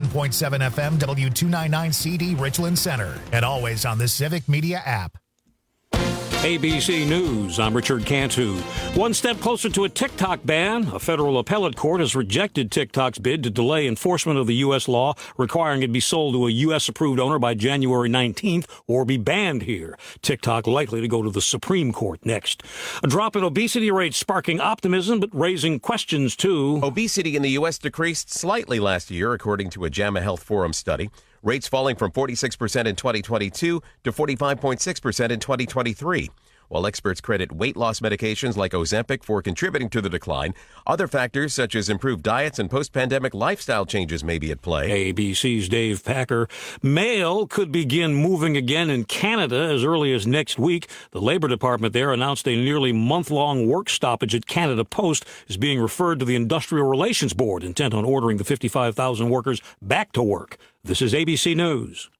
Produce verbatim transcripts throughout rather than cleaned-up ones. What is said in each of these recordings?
point seven F M, W two ninety-nine C D, Richland Center. And always on the Civic Media app. A B C News, I'm Richard Cantu. One step closer to a TikTok ban. A federal appellate court has rejected TikTok's bid to delay enforcement of the U S law requiring it be sold to a U S-approved owner by January nineteenth or be banned here. TikTok likely to go to the Supreme Court next. A drop in obesity rates sparking optimism but raising questions, too. Obesity in the U S decreased slightly last year, according to a JAMA Health Forum study. Rates falling from forty-six percent in twenty twenty-two to forty-five point six percent in twenty twenty-three. While experts credit weight loss medications like Ozempic for contributing to the decline, other factors such as improved diets and post-pandemic lifestyle changes may be at play. A B C's Dave Packer. Mail could begin moving again in Canada as early as next week. The Labor Department there announced a nearly month-long work stoppage at Canada Post is being referred to the Industrial Relations Board, intent on ordering the fifty-five thousand workers back to work. This is A B C News.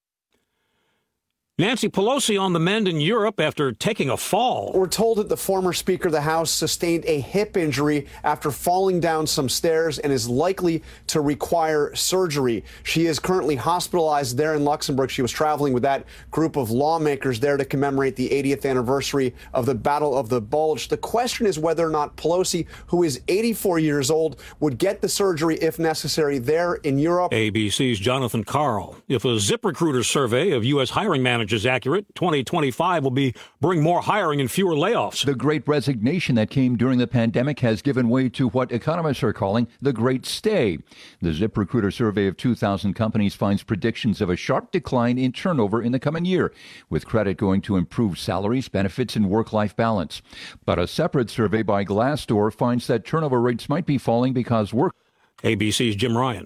Nancy Pelosi on the mend in Europe after taking a fall. We're told that the former Speaker of the House sustained a hip injury after falling down some stairs and is likely to require surgery. She is currently hospitalized there in Luxembourg. She was traveling with that group of lawmakers there to commemorate the eightieth anniversary of the Battle of the Bulge. The question is whether or not Pelosi, who is eighty-four years old, would get the surgery if necessary there in Europe. A B C's Jonathan Karl. If a ZipRecruiter survey of U S hiring managers is accurate, twenty twenty-five will be bring more hiring and fewer layoffs. The great resignation that came during the pandemic has given way to what economists are calling the great stay. The ZipRecruiter survey of two thousand companies finds predictions of a sharp decline in turnover in the coming year, with credit going to improved salaries, benefits, and work-life balance. But a separate survey by Glassdoor finds that turnover rates might be falling because work... A B C's Jim Ryan.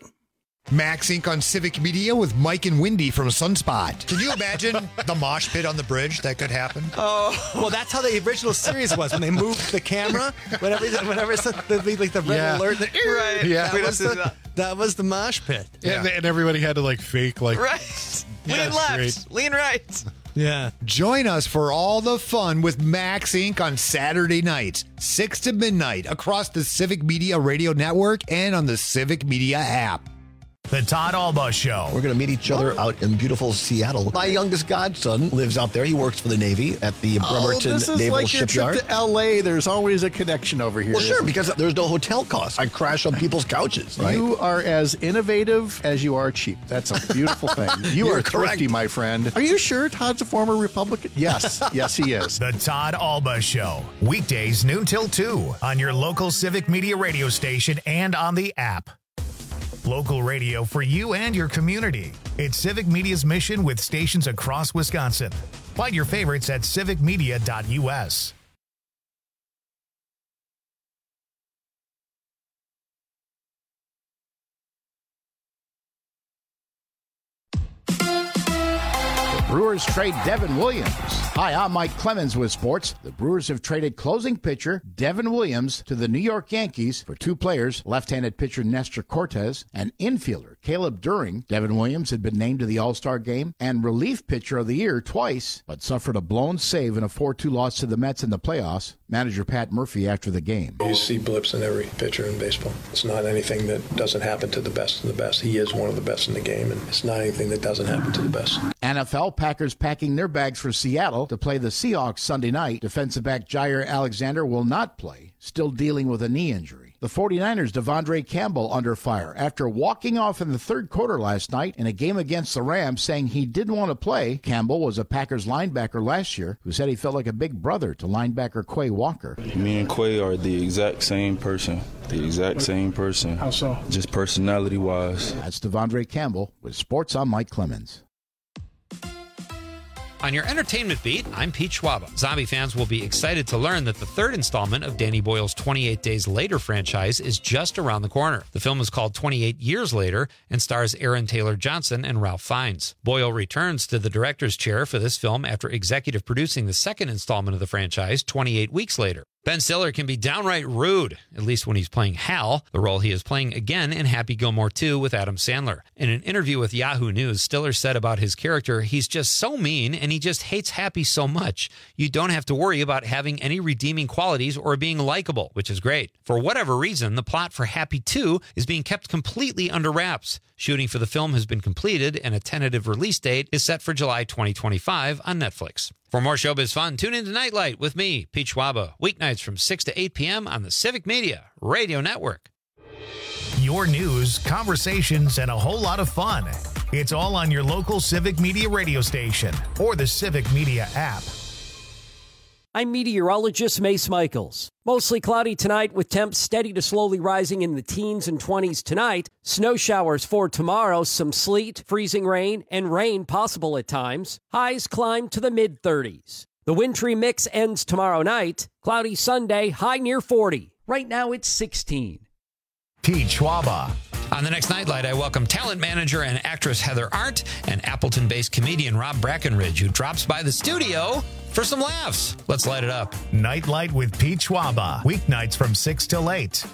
Max Incorporated on Civic Media with Mike and Wendy from Sunspot. Can you imagine the mosh pit on the bridge that could happen? Oh, well, that's how the original series was when they moved the camera. Whenever, whenever it's the, the, like the red Yeah. alert, the, Right. Yeah. that, was the, that was the mosh pit. Yeah. And, and everybody had to like fake like Right. Yeah, Lean that's left. great. Lean right. Yeah. Join us for all the fun with Max Incorporated on Saturday nights, six to midnight, across the Civic Media Radio Network and on the Civic Media app. The Todd Alba Show. We're going to meet each other out in beautiful Seattle. My youngest godson lives out there. He works for the Navy at the Bremerton oh, this is Naval like your Shipyard. trip to L A. There's always a connection over here. Well, sure, because there's no hotel costs. I crash on people's couches, right? You are as innovative as you are cheap. That's a beautiful thing. You You're are thrifty, correct. my friend. Are you sure Todd's a former Republican? Yes. Yes, he is. The Todd Alba Show. Weekdays noon till two on your local Civic Media radio station and on the app. Local radio for you and your community. It's Civic Media's mission with stations across Wisconsin. Find your favorites at civic media dot U S. Brewers trade Devin Williams. Hi, I'm Mike Clemens with sports. The Brewers have traded closing pitcher Devin Williams to the New York Yankees for two players, left-handed pitcher Nestor Cortez and infielder Caleb During. Devin Williams had been named to the All-Star game and relief pitcher of the year twice, but suffered a blown save in a four two loss to the Mets in the playoffs. Manager Pat Murphy after the game. You see blips in every pitcher in baseball. It's not anything that doesn't happen to the best of the best. He is one of the best in the game, and it's not anything that doesn't happen to the best. N F L Packers packing their bags for Seattle to play the Seahawks Sunday night. Defensive back Jair Alexander will not play, still dealing with a knee injury. The 49ers' Devondre Campbell under fire after walking off in the third quarter last night in a game against the Rams, saying he didn't want to play. Campbell was a Packers linebacker last year who said he felt like a big brother to linebacker Quay Walker. Me and Quay are the exact same person. The exact same person. How so? Just personality-wise. That's Devondre Campbell with Sports. I'm Mike Clemens. On your entertainment beat, I'm Pete Schwaba. Zombie fans will be excited to learn that the third installment of Danny Boyle's twenty-eight Days Later franchise is just around the corner. The film is called twenty-eight Years Later and stars Aaron Taylor Johnson and Ralph Fiennes. Boyle returns to the director's chair for this film after executive producing the second installment of the franchise, twenty-eight Weeks Later. Ben Stiller can be downright rude, at least when he's playing Hal, the role he is playing again in Happy Gilmore two with Adam Sandler. In an interview with Yahoo News, Stiller said about his character, he's just so mean and he just hates Happy so much. You don't have to worry about having any redeeming qualities or being likable, which is great. For whatever reason, the plot for Happy two is being kept completely under wraps. Shooting for the film has been completed, and a tentative release date is set for July twenty twenty-five on Netflix. For more showbiz fun, tune in to Nightlight with me, Pete Schwaba, weeknights from six to eight p.m. on the Civic Media Radio Network. Your news, conversations, and a whole lot of fun. It's all on your local Civic Media radio station or the Civic Media app. I'm meteorologist Mace Michaels. Mostly cloudy tonight with temps steady to slowly rising in the teens and twenties tonight. Snow showers for tomorrow, some sleet, freezing rain, and rain possible at times. Highs climb to the mid-thirties. The wintry mix ends tomorrow night. Cloudy Sunday, high near forty. Right now it's sixteen. Pete Schwaba. On the next Nightlight, I welcome talent manager and actress Heather Arndt and Appleton-based comedian Rob Brackenridge, who drops by the studio for some laughs. Let's light it up. Nightlight with Pete Schwaba. Weeknights from six till eight.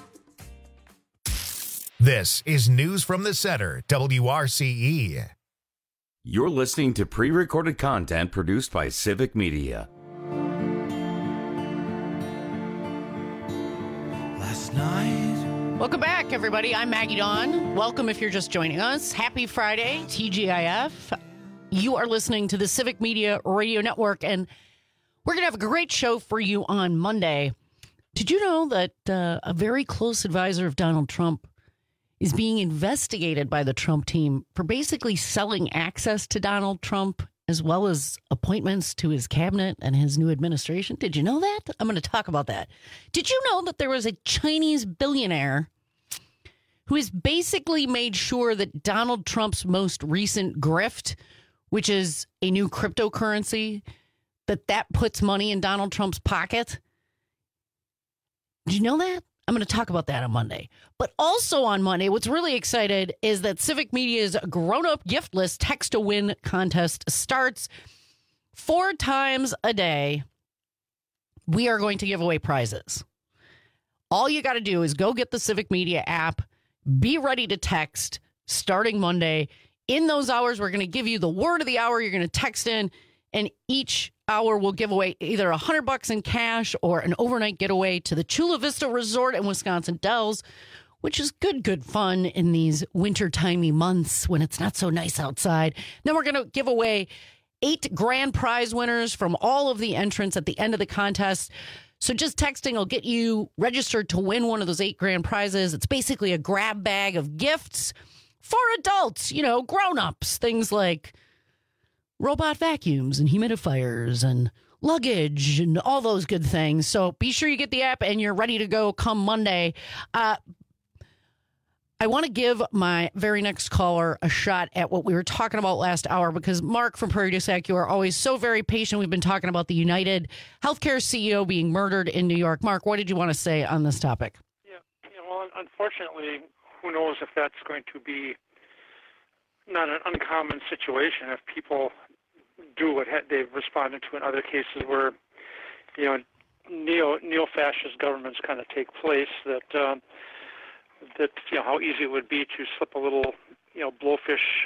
This is News from the Center, W R C E. You're listening to pre-recorded content produced by Civic Media. Last night. Welcome back, everybody. I'm Maggie Dawn. Welcome if you're just joining us. Happy Friday, T G I F. You are listening to the Civic Media Radio Network, and we're going to have a great show for you on Monday. Did you know that uh, a very close advisor of Donald Trump is being investigated by the Trump team for basically selling access to Donald Trump as well as appointments to his cabinet and his new administration? Did you know that? I'm going to talk about that. Did you know that there was a Chinese billionaire who has basically made sure that Donald Trump's most recent grift, which is a new cryptocurrency, that that puts money in Donald Trump's pocket? Did you know that? I'm going to talk about that on Monday. But also on Monday, what's really excited is that Civic Media's grown-up gift list text to win contest starts four times a day. We are going to give away prizes. All you got to do is go get the Civic Media app, be ready to text starting Monday. In those hours, we're going to give you the word of the hour. You're going to text in, and each hour will give away either a hundred bucks in cash or an overnight getaway to the Chula Vista Resort in Wisconsin Dells, which is good, good fun in these winter-timey months when it's not so nice outside. Then we're going to give away eight grand prize winners from all of the entrants at the end of the contest. So just texting will get you registered to win one of those eight grand prizes. It's basically a grab bag of gifts for adults, you know, grown-ups, things like robot vacuums and humidifiers and luggage and all those good things. So be sure you get the app and you're ready to go come Monday. Uh, I want to give my very next caller a shot at what we were talking about last hour, because Mark from Prairie du Sac, you are always so very patient. We've been talking about the United Healthcare C E O being murdered in New York. Mark, what did you want to say on this topic? Yeah, yeah well, unfortunately, who knows if that's going to be not an uncommon situation if people do what they've responded to in other cases where, you know, neo neo-fascist governments kind of take place. That um, that you know how easy it would be to slip a little, you know, blowfish,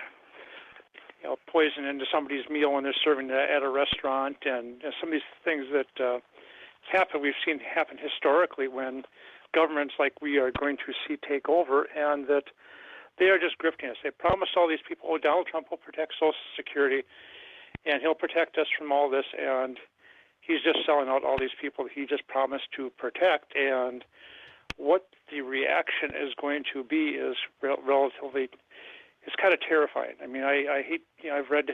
you know, poison into somebody's meal when they're serving it at a restaurant, and you know, some of these things that uh, happen. We've seen happen historically when governments like we are going to see take over, and that they are just grifting us. They promised all these people, oh, Donald Trump will protect Social Security, and he'll protect us from all this, and he's just selling out all these people that he just promised to protect. And what the reaction is going to be is re- relatively, it's kind of terrifying. I mean, I, I hate, you know, I've read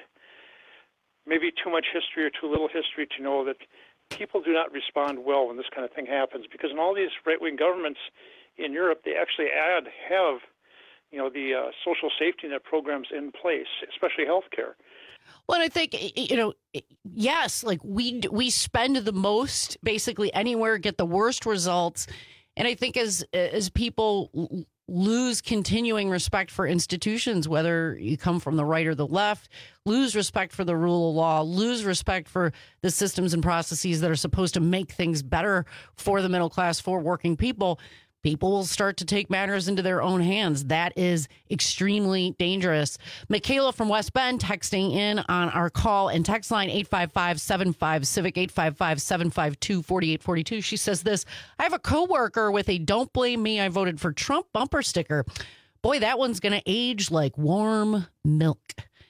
maybe too much history or too little history to know that people do not respond well when this kind of thing happens, because in all these right-wing governments in Europe, they actually add, have, you know, the uh, social safety net programs in place, especially healthcare. Well, I think, you know, yes, like we we spend the most basically anywhere, get the worst results. And I think as as people lose continuing respect for institutions, whether you come from the right or the left, lose respect for the rule of law, lose respect for the systems and processes that are supposed to make things better for the middle class, for working people, people will start to take matters into their own hands. That is extremely dangerous. Michaela from West Bend texting in on our call and text line eight five five, seven five, CIVIC, eight five five, seven five two, four eight four two. She says this: I have a coworker with a "Don't blame me, I voted for Trump" bumper sticker, Boy, that one's going to age like warm milk.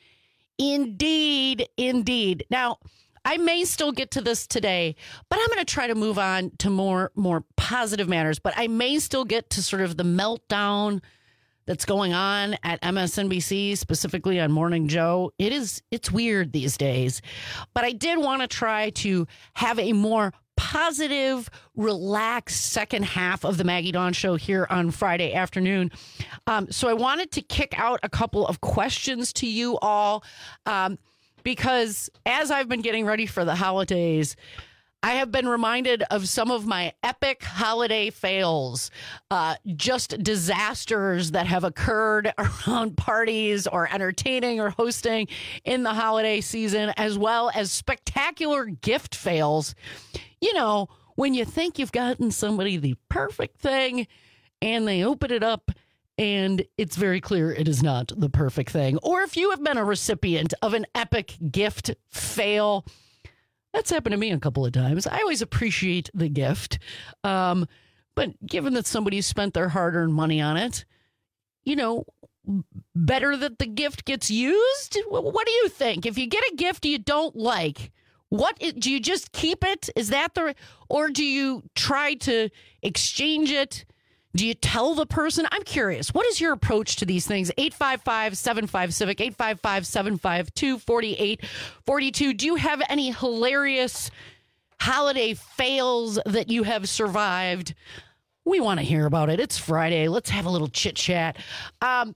Indeed, indeed. Now, I may still get to this today, but I'm going to try to move on to more more positive matters. But I may still get to sort of the meltdown that's going on at M S N B C, specifically on Morning Joe. It is, it's weird these days. But I did want to try to have a more positive, relaxed second half of the Maggie Dawn Show here on Friday afternoon. Um, so I wanted to kick out a couple of questions to you all. Um, Because as I've been getting ready for the holidays, I have been reminded of some of my epic holiday fails, uh, just disasters that have occurred around parties or entertaining or hosting in the holiday season, as well as spectacular gift fails. You know, when you think you've gotten somebody the perfect thing and they open it up and it's very clear it is not the perfect thing. Or if you have been a recipient of an epic gift fail, that's happened to me a couple of times. I always appreciate the gift. Um, but given that somebody spent their hard-earned money on it, you know, better that the gift gets used? What do you think? If you get a gift you don't like, what do you just keep it? Is that the, or do you try to exchange it? Do you tell the person? I'm curious. What is your approach to these things? eight five five, seven five, CIVIC, eight five five, seven five two, four eight four two. Do you have any hilarious holiday fails that you have survived? We want to hear about it. It's Friday. Let's have a little chit chat. Um,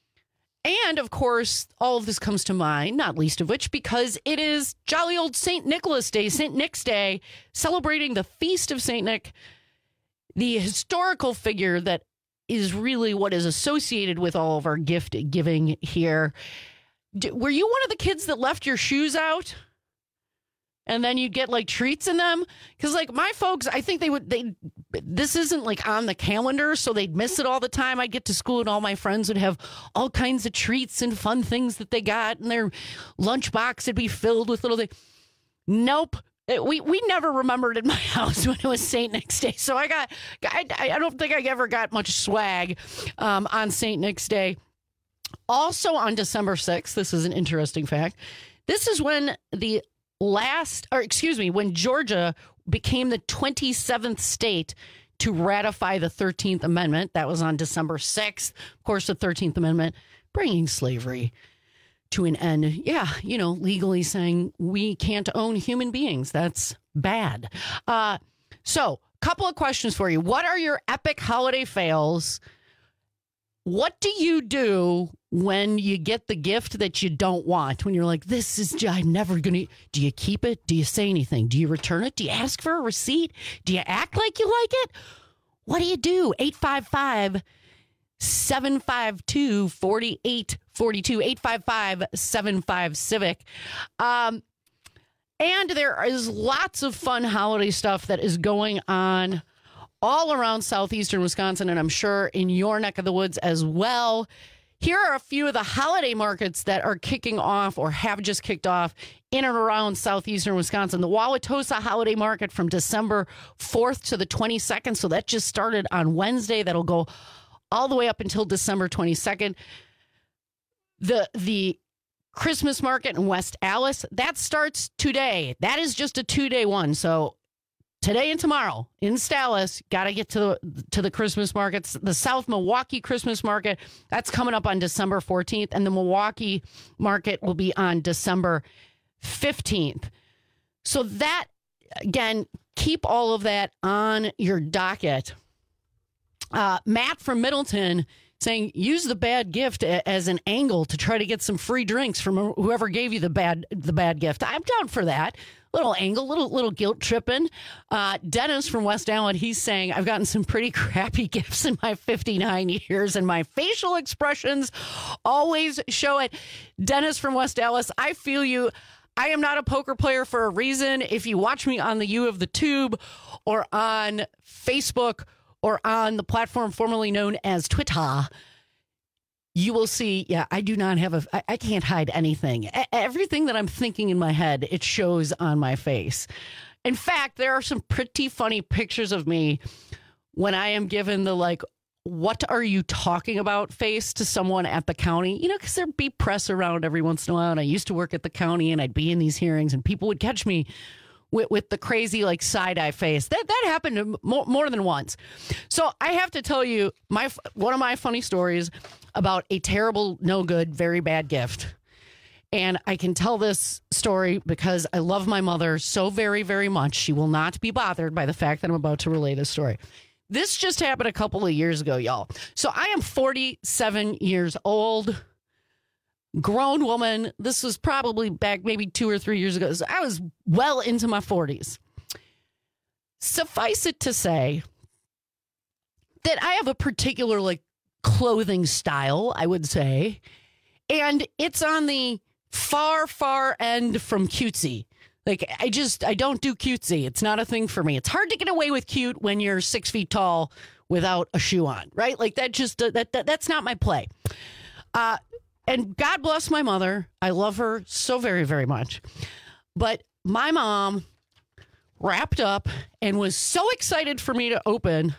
and of course, all of this comes to mind, not least of which, because it is jolly old Saint Nicholas Day, Saint Nick's Day, celebrating the feast of Saint Nick, the historical figure that is really what is associated with all of our gift giving here. D- were you one of the kids that left your shoes out and then you'd get like treats in them? Because like my folks, I think they would, they, this isn't like on the calendar, so they'd miss it all the time. I'd get to school and all my friends would have all kinds of treats and fun things that they got, and their lunchbox would be filled with little things. Nope. We we never remembered in my house when it was Saint Nick's Day. So I got, I, I don't think I ever got much swag um, on Saint Nick's Day. Also on December sixth, this is an interesting fact. This is when the last, or excuse me, when Georgia became the twenty-seventh state to ratify the thirteenth Amendment. That was on December sixth. Of course, the thirteenth Amendment bringing slavery to an end. Yeah, you know, legally saying we can't own human beings. That's bad. Uh, so, couple of questions for you. What are your epic holiday fails? What do you do when you get the gift that you don't want? When you're like, this is, I'm never going to, do you keep it? Do you say anything? Do you return it? Do you ask for a receipt? Do you act like you like it? What do you do? eight five five, seven five two, four eight four two, eight five five, seven five, CIVIC. Um, and there is lots of fun holiday stuff that is going on all around southeastern Wisconsin, and I'm sure in your neck of the woods as well. Here are a few of the holiday markets that are kicking off or have just kicked off in and around southeastern Wisconsin. The Wauwatosa Holiday Market from December fourth to the twenty-second. So that just started on Wednesday. That'll go all the way up until December twenty-second. The the Christmas market in West Allis, that starts today. That is just a two-day one. So today and tomorrow in Stallis, got to get to the to the Christmas markets. The South Milwaukee Christmas market, that's coming up on December fourteenth, and the Milwaukee market will be on December fifteenth. So that, again, keep all of that on your docket. Uh, Matt from Middleton saying, use the bad gift a- as an angle to try to get some free drinks from whoever gave you the bad the bad gift. I'm down for that. Little angle, little little guilt tripping. Uh, Dennis from West Allen, he's saying, I've gotten some pretty crappy gifts in my fifty-nine years, and my facial expressions always show it. Dennis from West Allis, I feel you. I am not a poker player for a reason. If you watch me on the U of the Tube or on Facebook or on the platform formerly known as Twitter, you will see, yeah, I do not have a, I, I can't hide anything. A- everything that I'm thinking in my head, it shows on my face. In fact, there are some pretty funny pictures of me when I am given the like what are you talking about face to someone at the county, you know, because there'd be press around every once in a while. And I used to work at the county and I'd be in these hearings and people would catch me with, with the crazy like side eye face. That that happened more, more than once. So I have to tell you my one of my funny stories about a terrible, no good, very bad gift. And I can tell this story because I love my mother so very, very much. She will not be bothered by the fact that I'm about to relay this story. This just happened a couple of years ago, y'all. So I am forty-seven years old, grown woman. This was probably back maybe two or three years ago. So I was well into my forties. Suffice it to say that I have a particular like clothing style, I would say, and it's on the far, far end from cutesy. Like, I just, I don't do cutesy. It's not a thing for me. It's hard to get away with cute when you're six feet tall without a shoe on, right? Like, that just, uh, that, that that's not my play. Uh, and God bless my mother. I love her so very, very much. But my mom wrapped up and was so excited for me to open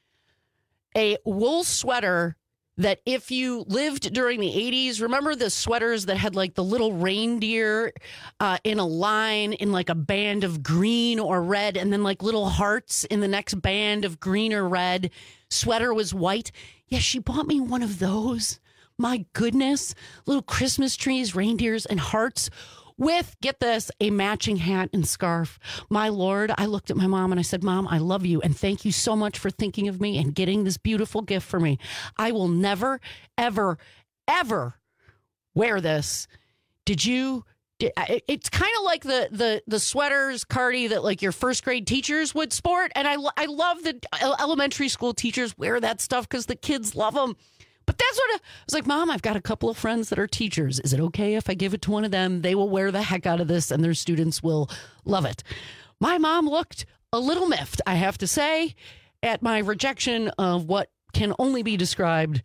a wool sweater that if you lived during the eighties, remember the sweaters that had like the little reindeer uh, in a line in like a band of green or red and then like little hearts in the next band of green or red. Sweater was white. Yeah, she bought me one of those. My goodness. Little Christmas trees, reindeers, and hearts with, get this, a matching hat and scarf. My Lord, I looked at my mom and I said, Mom, I love you. And thank you so much for thinking of me and getting this beautiful gift for me. I will never, ever, ever wear this. Did you? Did, it's kind of like the, the, the sweaters, Cardi, that like your first grade teachers would sport. And I, I love that elementary school teachers wear that stuff because the kids love them. But that's what I was like, Mom, I've got a couple of friends that are teachers. Is it okay if I give it to one of them? They will wear the heck out of this and their students will love it. My mom looked a little miffed, I have to say, at my rejection of what can only be described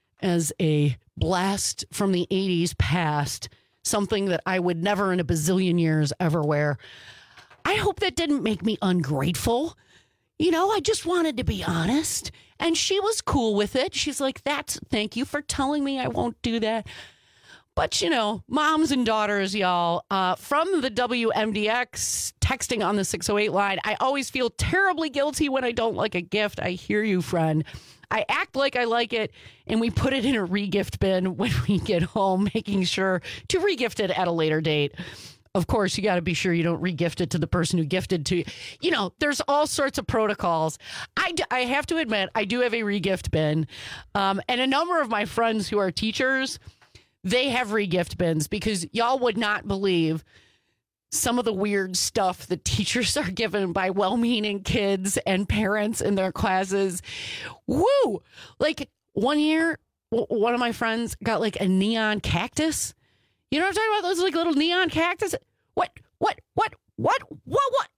as a blast from the eighties past, something that I would never in a bazillion years ever wear. I hope that didn't make me ungrateful. You know, I just wanted to be honest. And she was cool with it. She's like, that's, thank you for telling me I won't do that. But, you know, moms and daughters, y'all, uh, from the W M D X texting on the six oh eight line, I always feel terribly guilty when I don't like a gift. I hear you, friend. I act like I like it, and we put it in a regift bin when we get home, making sure to regift it at a later date. Of course, you got to be sure you don't regift it to the person who gifted to you. You know, there's all sorts of protocols. I, d- I have to admit, I do have a regift bin. Um, and a number of my friends who are teachers, they have regift bins because y'all would not believe some of the weird stuff that teachers are given by well-meaning kids and parents in their classes. Woo! Like one year, w- one of my friends got like a neon cactus. You know what I'm talking about? Those like little neon cactus. What? What? What? What? What? What?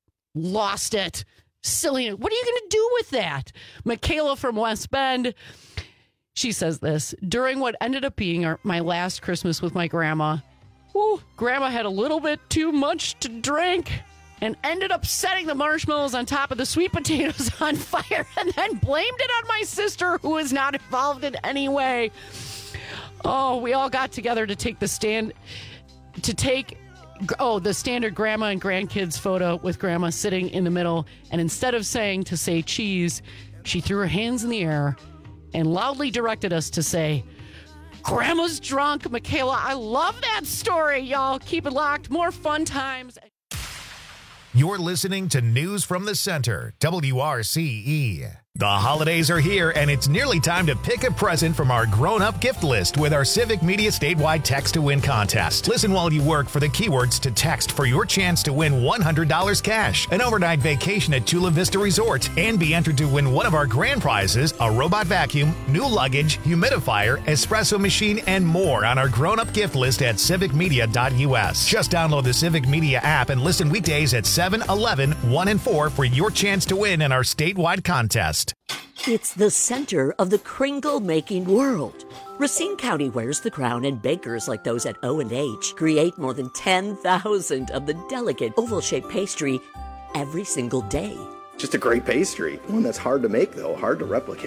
Lost it. Silly. What are you going to do with that? Michaela from West Bend. She says this. During what ended up being our, my last Christmas with my grandma, whew, grandma had a little bit too much to drink and ended up setting the marshmallows on top of the sweet potatoes on fire and then blamed it on my sister who was not involved in any way. Oh, we all got together to take the stand, to take, oh, the standard grandma and grandkids photo with grandma sitting in the middle. And instead of saying to say cheese, she threw her hands in the air and loudly directed us to say, Grandma's drunk. Michaela, I love that story, y'all. Keep it locked. More fun times. You're listening to News from the Center, W R C E. The holidays are here, and it's nearly time to pick a present from our grown-up gift list with our Civic Media statewide Text to Win contest. Listen while you work for the keywords to text for your chance to win one hundred dollars cash, an overnight vacation at Chula Vista Resort, and be entered to win one of our grand prizes, a robot vacuum, new luggage, humidifier, espresso machine, and more on our grown-up gift list at civic media dot u s. Just download the Civic Media app and listen weekdays at seven, eleven, one, and four for your chance to win in our statewide contest. It's the center of the Kringle-making world. Racine County wears the crown, and bakers like those at O and H create more than ten thousand of the delicate oval-shaped pastry every single day. Just a great pastry. One that's hard to make, though, hard to replicate.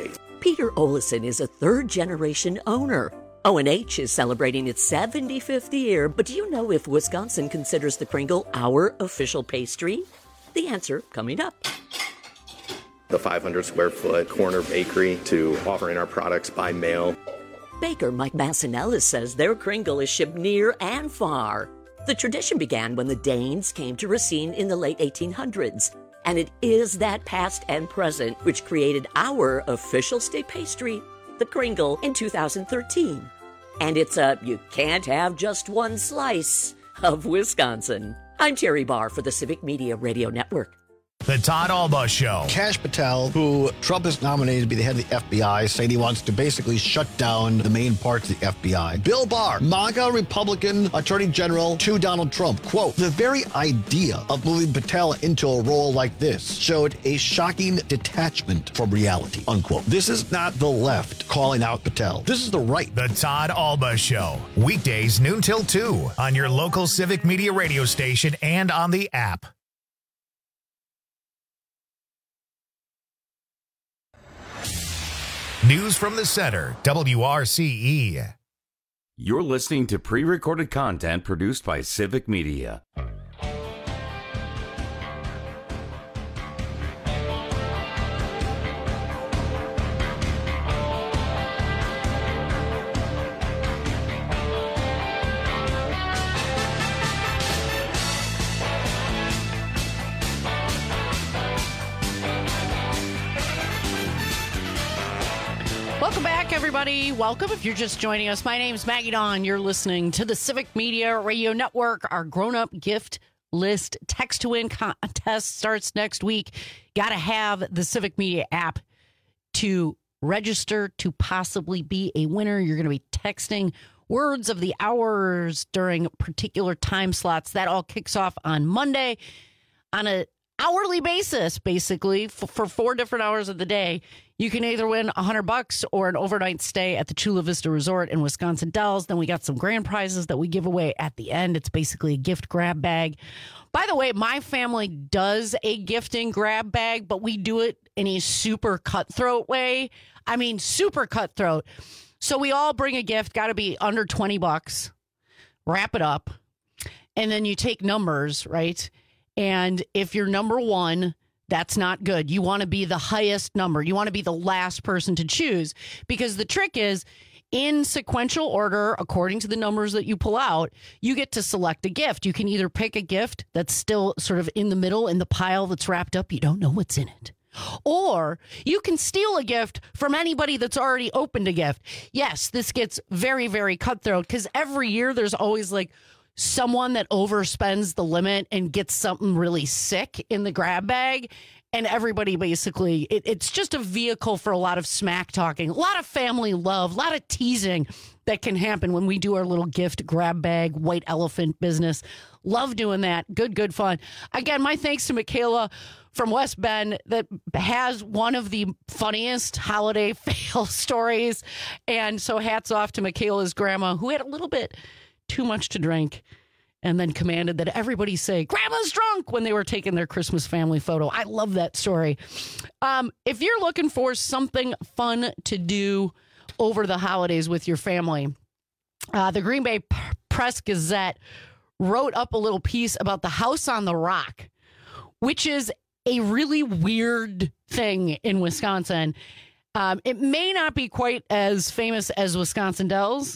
Peter Olison is a third-generation owner. O and H is celebrating its seventy-fifth year, but do you know if Wisconsin considers the Kringle our official pastry? The answer coming up. The five hundred square foot corner bakery to offering our products by mail. Baker Mike Massinellis says their Kringle is shipped near and far. The tradition began when the Danes came to Racine in the late eighteen hundreds, and it is that past and present which created our official state pastry, the Kringle, in two thousand thirteen. And it's a you can't have just one slice of Wisconsin. I'm Terry Barr for the Civic Media Radio Network. The Todd Alba Show. Kash Patel, who Trump has nominated to be the head of the F B I, saying he wants to basically shut down the main parts of the F B I. Bill Barr, MAGA Republican Attorney General to Donald Trump, quote, the very idea of moving Patel into a role like this showed a shocking detachment from reality, unquote. This is not the left calling out Patel. This is the right. The Todd Alba Show. Weekdays noon till two on your local Civic Media radio station and on the app. News from the Center, W R C E. You're listening to pre-recorded content produced by Civic Media. Welcome back, everybody. Welcome if you're just joining us. My name's Maggie Dawn. You're listening to the Civic Media Radio Network. Our grown-up gift list text to win contest starts next week. Got to have the Civic Media app to register to possibly be a winner. You're going to be texting words of the hours during particular time slots. That all kicks off on Monday on a hourly basis, basically, for, for four different hours of the day. You can either win a hundred bucks or an overnight stay at the Chula Vista Resort in Wisconsin Dells. Then we got some grand prizes that we give away at the end. It's basically a gift grab bag. By the way, my family does a gifting grab bag, but we do it in a super cutthroat way. I mean, super cutthroat. So we all bring a gift, got to be under twenty bucks, wrap it up, and then you take numbers, right? And if you're number one, that's not good. You want to be the highest number. You want to be the last person to choose, because the trick is, in sequential order, according to the numbers that you pull out, you get to select a gift. You can either pick a gift that's still sort of in the middle in the pile that's wrapped up. You don't know what's in it. Or you can steal a gift from anybody that's already opened a gift. Yes, this gets very, very cutthroat, because every year there's always like someone that overspends the limit and gets something really sick in the grab bag. And everybody basically, it, it's just a vehicle for a lot of smack talking, a lot of family love, a lot of teasing that can happen when we do our little gift grab bag, white elephant business. Love doing that. Good, good fun. Again, my thanks to Michaela from West Bend that has one of the funniest holiday fail stories. And so hats off to Michaela's grandma, who had a little bit too much to drink and then commanded that everybody say, "Grandma's drunk," when they were taking their Christmas family photo. I love that story. Um, if you're looking for something fun to do over the holidays with your family, uh, the Green Bay Press Gazette wrote up a little piece about the House on the Rock, which is a really weird thing in Wisconsin. Um, it may not be quite as famous as Wisconsin Dells,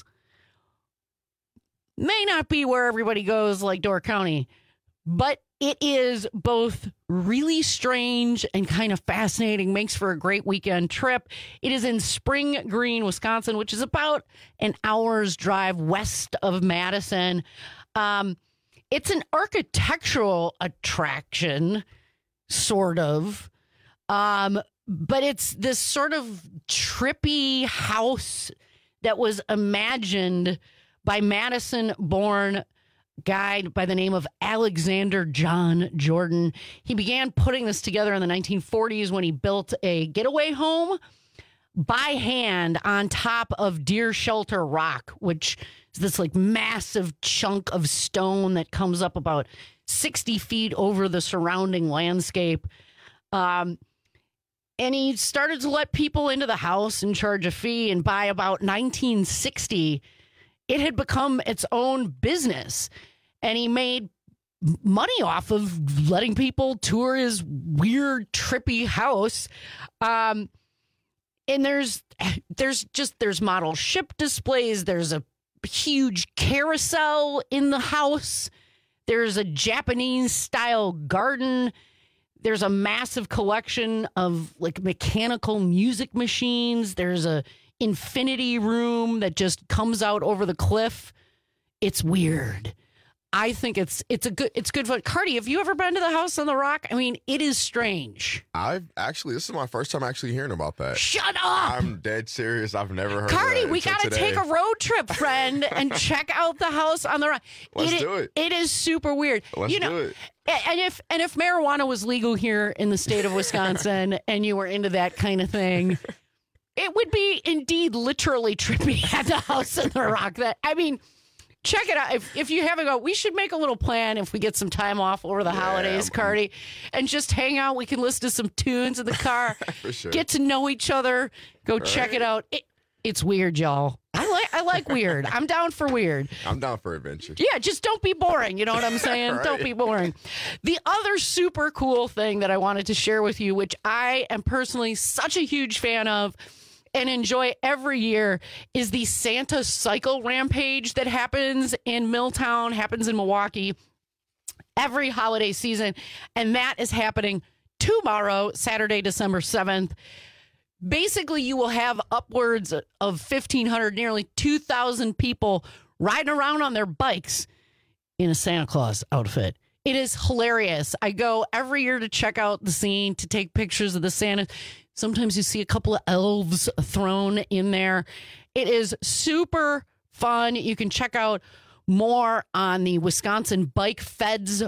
may not be where everybody goes like Door County, but it is both really strange and kind of fascinating, makes for a great weekend trip. It is in Spring Green, Wisconsin, which is about an hour's drive west of Madison. Um, it's an architectural attraction, sort of, um, but it's this sort of trippy house that was imagined by Madison-born guy by the name of Alexander John Jordan. He began putting this together in the nineteen forties when he built a getaway home by hand on top of Deer Shelter Rock, which is this like massive chunk of stone that comes up about sixty feet over the surrounding landscape. Um, and he started to let people into the house and charge a fee. And by about nineteen sixty, it had become its own business. And he made money off of letting people tour his weird, trippy house. Um, and there's there's just there's model ship displays. There's a huge carousel in the house. There's a Japanese style garden. There's a massive collection of like mechanical music machines. There's a infinity room that just comes out over the cliff. It's weird. I think it's it's a good it's good fun. Cardi, have you ever been to the House on the Rock? I mean, it is strange. I've actually this is my first time actually hearing about that. Shut up! I'm dead serious. I've never heard Cardi, of that we gotta today. take a road trip, friend, and check out the House on the Rock. Let's it, do it. It is super weird. Let's you know, do it. And if and if marijuana was legal here in the state of Wisconsin and you were into that kind of thing, it would be indeed literally trippy at the House on the Rock. That I mean. Check it out. If if you haven't go, we should make a little plan if we get some time off over the yeah, holidays, Cardi, and just hang out. We can listen to some tunes in the car, For sure. Get to know each other, go right. check it out. It, it's weird, y'all. I like I like weird. I'm down for weird. I'm down for adventure. Yeah, just don't be boring. You know what I'm saying? right. Don't be boring. The other super cool thing that I wanted to share with you, which I am personally such a huge fan of, and enjoy every year, is the Santa Cycle Rampage that happens in Milltown, happens in Milwaukee every holiday season. And that is happening tomorrow, Saturday, December seventh. Basically, you will have upwards of fifteen hundred, nearly two thousand people riding around on their bikes in a Santa Claus outfit. It is hilarious. I go every year to check out the scene, to take pictures of the Santa. Sometimes you see a couple of elves thrown in there. It is super fun. You can check out more on the Wisconsin Bike Fed's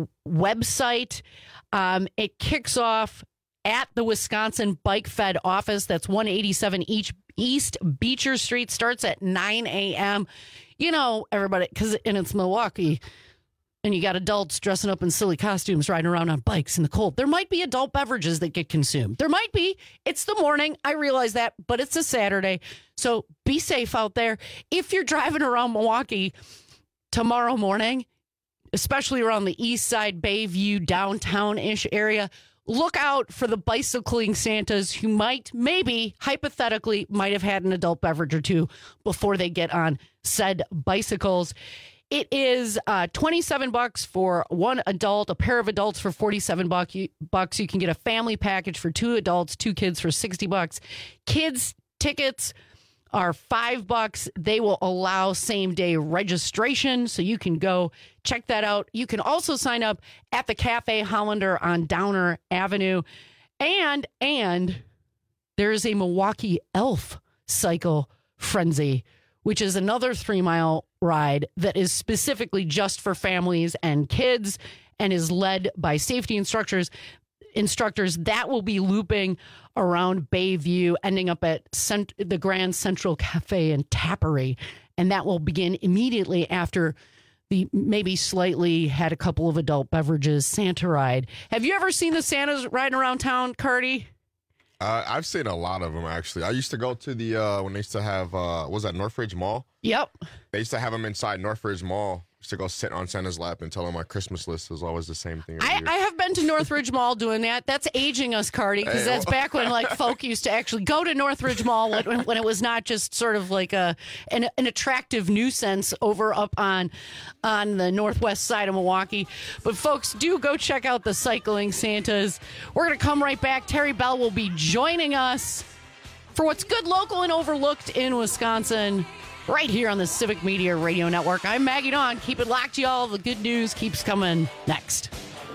website. Um, it kicks off at the Wisconsin Bike Fed office. That's one eighty-seven East Beecher Street. Starts at nine a.m. You know, everybody, because and it's Milwaukee. And you got adults dressing up in silly costumes riding around on bikes in the cold. There might be adult beverages that get consumed. There might be. It's the morning. I realize that, but it's a Saturday. So be safe out there. If you're driving around Milwaukee tomorrow morning, especially around the east side, Bayview, downtown-ish area, look out for the bicycling Santas who might, maybe, hypothetically, might have had an adult beverage or two before they get on said bicycles. It is uh, twenty-seven bucks for one adult, a pair of adults for forty-seven bucks. You, bucks. You can get a family package for two adults, two kids for sixty bucks. Kids tickets are five bucks. They will allow same day registration, so you can go check that out. You can also sign up at the Cafe Hollander on Downer Avenue. And, and there's a Milwaukee Elf Cycle Frenzy, which is another three mile ride that is specifically just for families and kids and is led by safety instructors. Instructors that will be looping around Bayview, ending up at Cent- the Grand Central Cafe and Tappery. And that will begin immediately after the maybe slightly had a couple of adult beverages Santa ride. Have you ever seen the Santas riding around town, Cardi? Uh, I've seen a lot of them, actually. I used to go to the, uh, when they used to have, uh, what was that, Northridge Mall? Yep. They used to have them inside Northridge Mall. I used to go sit on Santa's lap and tell him my Christmas list was always the same thing. I, I have been to Northridge Mall doing that. That's aging us, Cardi, because Hey, that's well- back when like folk used to actually go to Northridge Mall when, when it was not just sort of like a an, an attractive nuisance over up on on the northwest side of Milwaukee. But folks, do go check out the Cycling Santas. We're going to come right back. Terry Bell will be joining us for what's good, local, and overlooked in Wisconsin, right here on the Civic Media Radio Network. I'm Maggie Dawn. Keep it locked, y'all. The good news keeps coming next.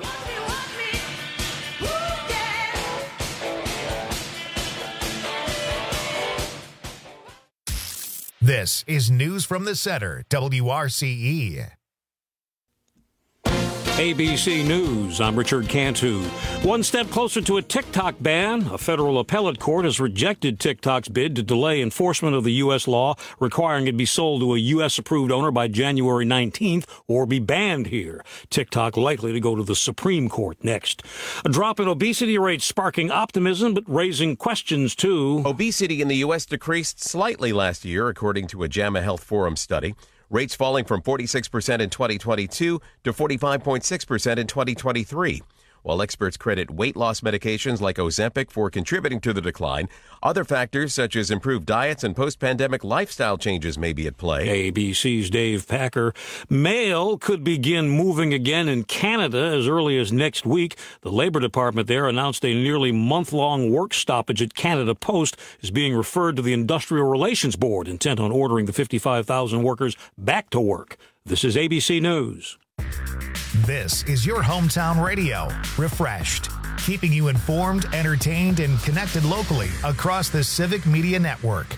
This is News from the Center, W R C E. A B C News, I'm Richard Cantu. One step closer to a TikTok ban, a federal appellate court has rejected TikTok's bid to delay enforcement of the U S law requiring it be sold to a U S-approved owner by January nineteenth or be banned here. TikTok likely to go to the Supreme Court next. A drop in obesity rates sparking optimism but raising questions, too. Obesity in the U S decreased slightly last year, according to a JAMA Health Forum study. Rates falling from forty-six percent in twenty twenty-two to forty-five point six percent in twenty twenty-three. While experts credit weight loss medications like Ozempic for contributing to the decline, other factors such as improved diets and post-pandemic lifestyle changes may be at play. A B C's Dave Packer. Mail could begin moving again in Canada as early as next week. The Labor Department there announced a nearly month-long work stoppage at Canada Post is being referred to the Industrial Relations Board, intent on ordering the fifty-five thousand workers back to work. This is A B C News. This is your hometown radio, refreshed, keeping you informed, entertained, and connected locally across the Civic Media Network.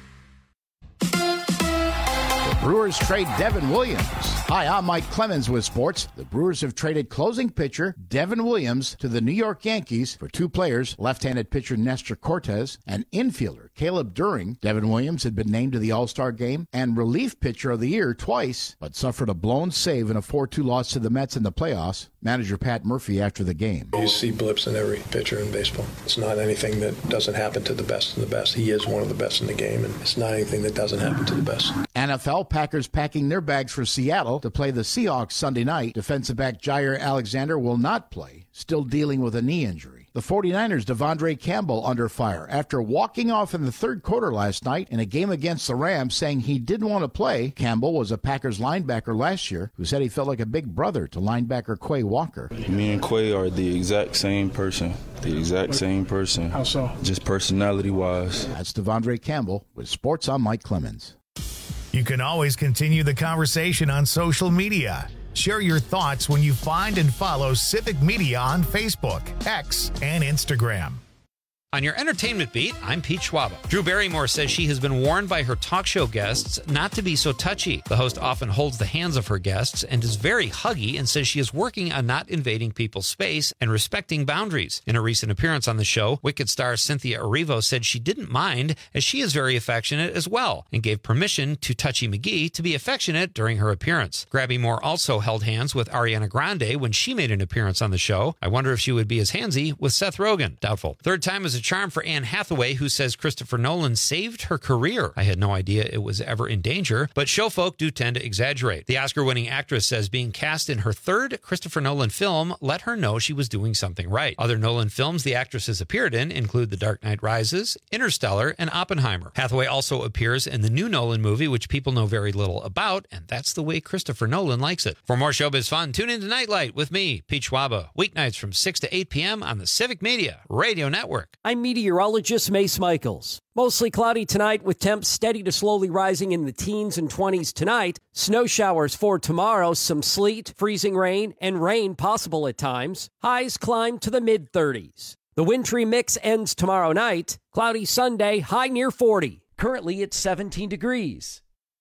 Brewers trade Devin Williams. Hi, I'm Mike Clemens with sports. The Brewers have traded closing pitcher Devin Williams to the New York Yankees for two players, left-handed pitcher Nestor Cortes and infielder Caleb During. Devin Williams had been named to the All-Star game and relief pitcher of the year twice, but suffered a blown save in a four two loss to the Mets in the playoffs. Manager Pat Murphy after the game. You see blips in every pitcher in baseball. It's not anything that doesn't happen to the best of the best. He is one of the best in the game, and it's not anything that doesn't happen to the best. N F L Packers packing their bags for Seattle to play the Seahawks Sunday night. Defensive back Jair Alexander will not play, still dealing with a knee injury. The 49ers' Devondre Campbell under fire after walking off in the third quarter last night in a game against the Rams, saying he didn't want to play. Campbell was a Packers linebacker last year who said he felt like a big brother to linebacker Quay Walker. Me and Quay are the exact same person. The exact same person. How so? Just personality-wise. That's Devondre Campbell with Sports. I'm Mike Clemens. You can always continue the conversation on social media. Share your thoughts when you find and follow Civic Media on Facebook, X, and Instagram. On your entertainment beat, I'm Pete Schwaba. Drew Barrymore says she has been warned by her talk show guests not to be so touchy. The host often holds the hands of her guests and is very huggy and says she is working on not invading people's space and respecting boundaries. In a recent appearance on the show, Wicked star Cynthia Erivo said she didn't mind as she is very affectionate as well and gave permission to Touchy McGee to be affectionate during her appearance. Grabby Moore also held hands with Ariana Grande when she made an appearance on the show. I wonder if she would be as handsy with Seth Rogen. Doubtful. Third time is a charm for Anne Hathaway, who says Christopher Nolan saved her career. I had no idea it was ever in danger, but show folk do tend to exaggerate. The Oscar-winning actress says being cast in her third Christopher Nolan film let her know she was doing something right. Other Nolan films the actress has appeared in include The Dark Knight Rises, Interstellar, and Oppenheimer. Hathaway also appears in the new Nolan movie, which people know very little about, and that's the way Christopher Nolan likes it. For more showbiz fun, tune in to Nightlight with me, Pete Schwaba, weeknights from six to eight p.m. on the Civic Media Radio Network. I'm meteorologist Mace Michaels. Mostly cloudy tonight with temps steady to slowly rising in the teens and twenties tonight. Snow showers for tomorrow, some sleet, freezing rain, and rain possible at times. Highs climb to the mid-thirties. The wintry mix ends tomorrow night. Cloudy Sunday, high near forty. Currently it's seventeen degrees.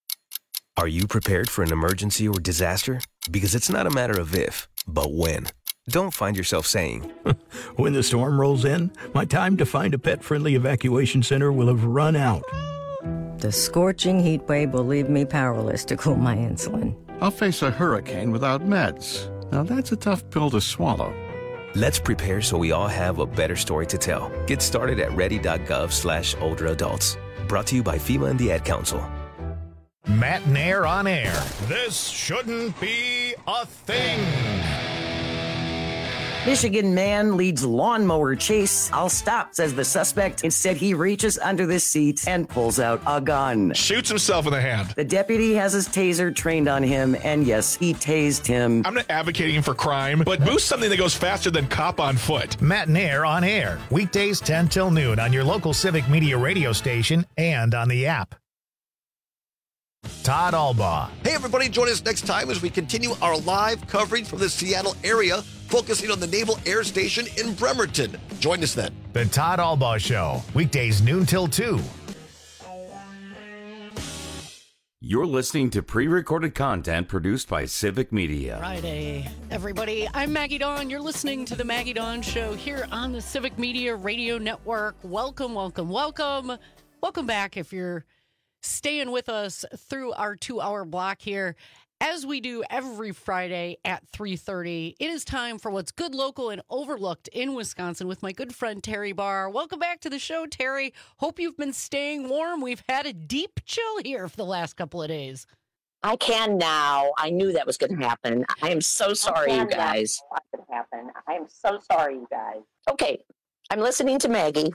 Are you prepared for an emergency or disaster? Because it's not a matter of if, but when. Don't find yourself saying, when the storm rolls in, my time to find a pet-friendly evacuation center will have run out. The scorching heat wave will leave me powerless to cool my insulin. I'll face a hurricane without meds. Now that's a tough pill to swallow. Let's prepare so we all have a better story to tell. Get started at ready.gov slash older adults. Brought to you by FEMA and the Ad Council. Matt Nair on air. This shouldn't be a thing. Michigan man leads lawnmower chase. I'll stop, says the suspect. Instead, he reaches under the seat and pulls out a gun. Shoots himself in the hand. The deputy has his taser trained on him, and yes, he tased him. I'm not advocating for crime, but boost something that goes faster than cop on foot. Matt Nair on air. Weekdays ten till noon on your local Civic Media radio station and on the app. Todd Albaugh. Hey, everybody, join us next time as we continue our live coverage from the Seattle area, focusing on the Naval Air Station in Bremerton. Join us then. The Todd Albaugh Show, weekdays noon till two. You're listening to pre-recorded content produced by Civic Media. Friday, everybody. I'm Maggie Dawn. You're listening to the Maggie Dawn Show here on the Civic Media Radio Network. Welcome, welcome, welcome. Welcome back if you're staying with us through our two-hour block here. As we do every Friday at three thirty, it is time for what's good, local, and overlooked in Wisconsin with my good friend Terry Barr. Welcome back to the show, Terry. Hope you've been staying warm. We've had a deep chill here for the last couple of days. I can now. I knew that was going to happen. I am so sorry, you guys. Happen. I am so sorry, you guys. Okay, I'm listening to Maggie.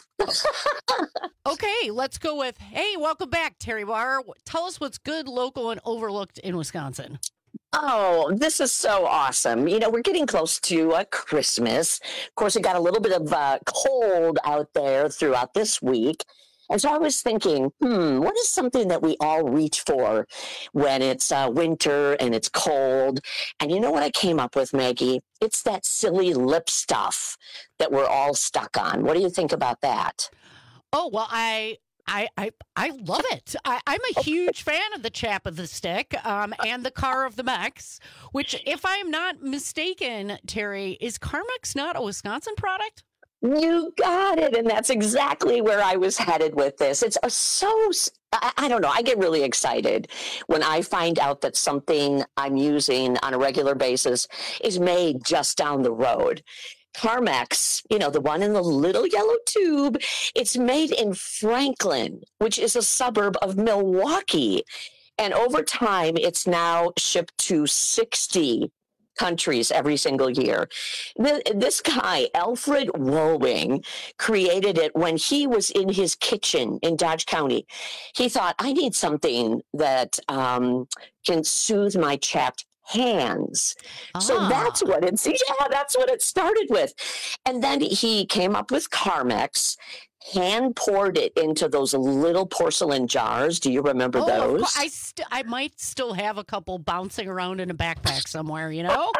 Okay, let's go with, hey, welcome back, Terry Barr. Tell us what's good, local, and overlooked in Wisconsin. Oh, this is so awesome. You know, we're getting close to uh, Christmas. Of course, it got a little bit of uh, cold out there throughout this week. And so I was thinking, hmm, what is something that we all reach for when it's uh, winter and it's cold? And you know what I came up with, Maggie? It's that silly lip stuff that we're all stuck on. What do you think about that? Oh, well, I... I, I I love it. I, I'm a huge fan of the Chap of the Stick um, and the Car of the Mex, which, if I'm not mistaken, Terry, is Carmex not a Wisconsin product? You got it. And that's exactly where I was headed with this. It's a, so, I, I don't know, I get really excited when I find out that something I'm using on a regular basis is made just down the road. Carmex, you know, the one in the little yellow tube, it's made in Franklin, which is a suburb of Milwaukee. And over time, it's now shipped to sixty countries every single year. This guy, Alfred Wollwing, created it when he was in his kitchen in Dodge County. He thought, I need something that um, can soothe my chapped hands. Ah. So that's what it's, yeah, that's what it started with. And then he came up with Carmex, hand poured it into those little porcelain jars. Do you remember oh, those? I, st- I might still have a couple bouncing around in a backpack somewhere, you know?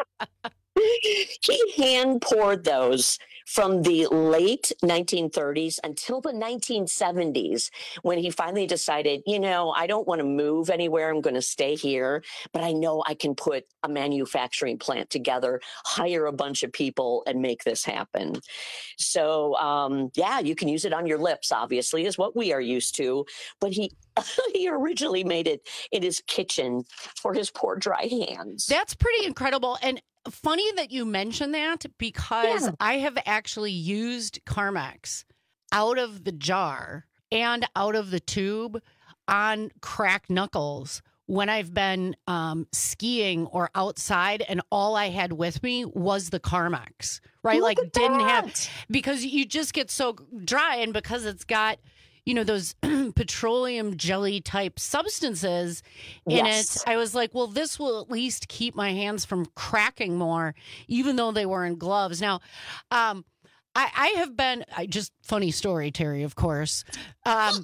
He hand poured those from the late nineteen thirties until the nineteen seventies, when he finally decided, you know, I don't want to move anywhere. I'm going to stay here, but I know I can put a manufacturing plant together, hire a bunch of people, and make this happen. So, um, yeah, you can use it on your lips, obviously, is what we are used to. But he he originally made it in his kitchen for his poor dry hands. That's pretty incredible. And funny that you mention that, because yeah. I have actually used Carmex out of the jar and out of the tube on cracked knuckles when I've been um, skiing or outside, and all I had with me was the Carmex, right? Look like didn't that. have, because you just get so dry, and because it's got, you know, those petroleum jelly type substances in yes. it. I was like, well, this will at least keep my hands from cracking more, even though they were in gloves. Now, um, I, I have been, I just funny story, Terry, of course. Um,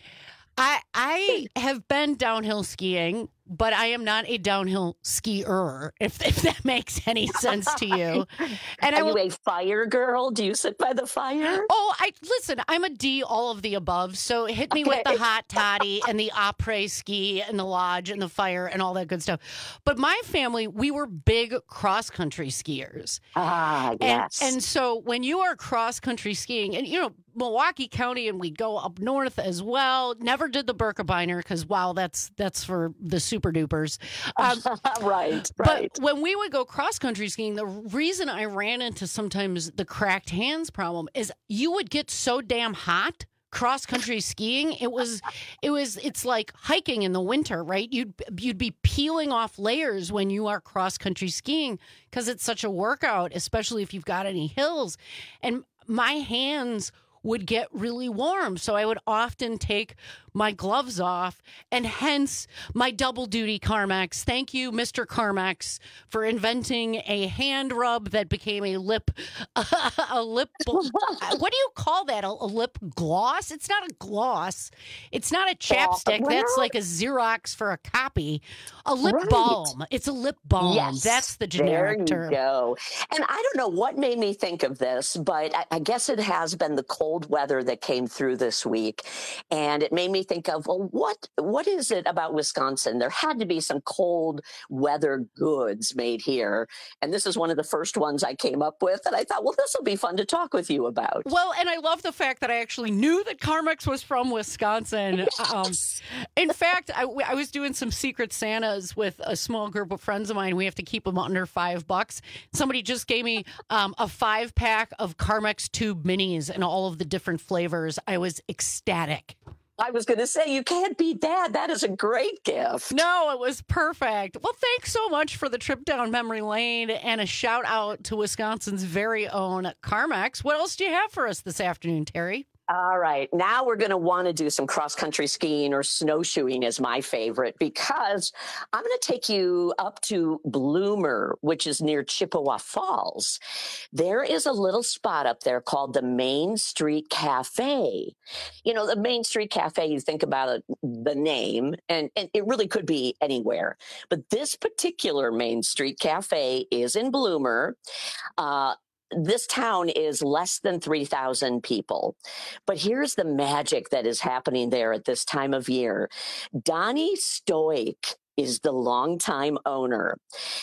I, I have been downhill skiing, but I am not a downhill skier, if, if that makes any sense to you. And Are I will, you a fire girl? Do you sit by the fire? Oh, I listen, I'm a D, all of the above. So hit me Okay. with the hot toddy and the après ski and the lodge and the fire and all that good stuff. But my family, we were big cross-country skiers. Ah, yes. And, and so when you are cross-country skiing, and, you know, Milwaukee County, and we'd go up north as well. Never did the Birkebeiner because, wow, that's that's for the super dupers. Um, right, right. But when we would go cross-country skiing, the reason I ran into sometimes the cracked hands problem is you would get so damn hot cross-country skiing. It was, it was, it's like hiking in the winter, right? You'd, you'd be peeling off layers when you are cross-country skiing because it's such a workout, especially if you've got any hills. And my hands would get really warm. So I would often take my gloves off, and hence my double duty Carmex. Thank you, Mister Carmex, for inventing a hand rub that became a lip, uh, a lip, what do you call that? A, a lip gloss? It's not a gloss. It's not a chapstick. Well, That's like a Xerox for a copy. A lip Right. balm. It's a lip balm. Yes, That's the generic there you term. go. And I don't know what made me think of this, but I, I guess it has been the cold weather that came through this week. And it made me think of, well, what what is it about Wisconsin? There had to be some cold weather goods made here. And this is one of the first ones I came up with. And I thought, well, this will be fun to talk with you about. Well, and I love the fact that I actually knew that Carmex was from Wisconsin. Yes. Um, in fact, I, I was doing some Secret Santas with a small group of friends of mine. We have to keep them under five bucks. Somebody just gave me um, a five pack of Carmex Tube Minis and all of the different flavors. I was ecstatic. I was going to say, you can't beat that. That is a great gift. No, it was perfect. Well, thanks so much for the trip down memory lane and a shout out to Wisconsin's very own Carmex. What else do you have for us this afternoon, Terry? All right. Now we're going to want to do some cross-country skiing, or snowshoeing is my favorite, because I'm going to take you up to Bloomer, which is near Chippewa Falls. There is a little spot up there called the Main Street Cafe. You know, the Main Street Cafe, you think about it, the name, and, and it really could be anywhere. But this particular Main Street Cafe is in Bloomer. Uh, This town is less than three thousand people. But here's the magic that is happening there at this time of year. Donnie Stoic is the longtime owner.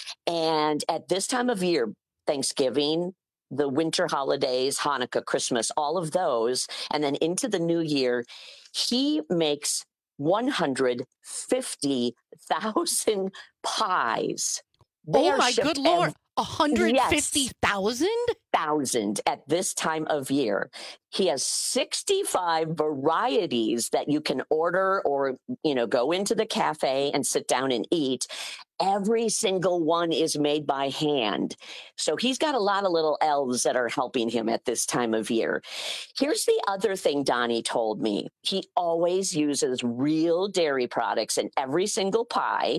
And at this time of year, Thanksgiving, the winter holidays, Hanukkah, Christmas, all of those, and then into the new year, he makes one hundred fifty thousand pies. They oh, my good Lord. Ev- one hundred fifty thousand? Yes, thousand at this time of year. He has sixty-five varieties that you can order, or, you know, go into the cafe and sit down and eat. Every single one is made by hand. So he's got a lot of little elves that are helping him at this time of year. Here's the other thing Donnie told me. He always uses real dairy products in every single pie.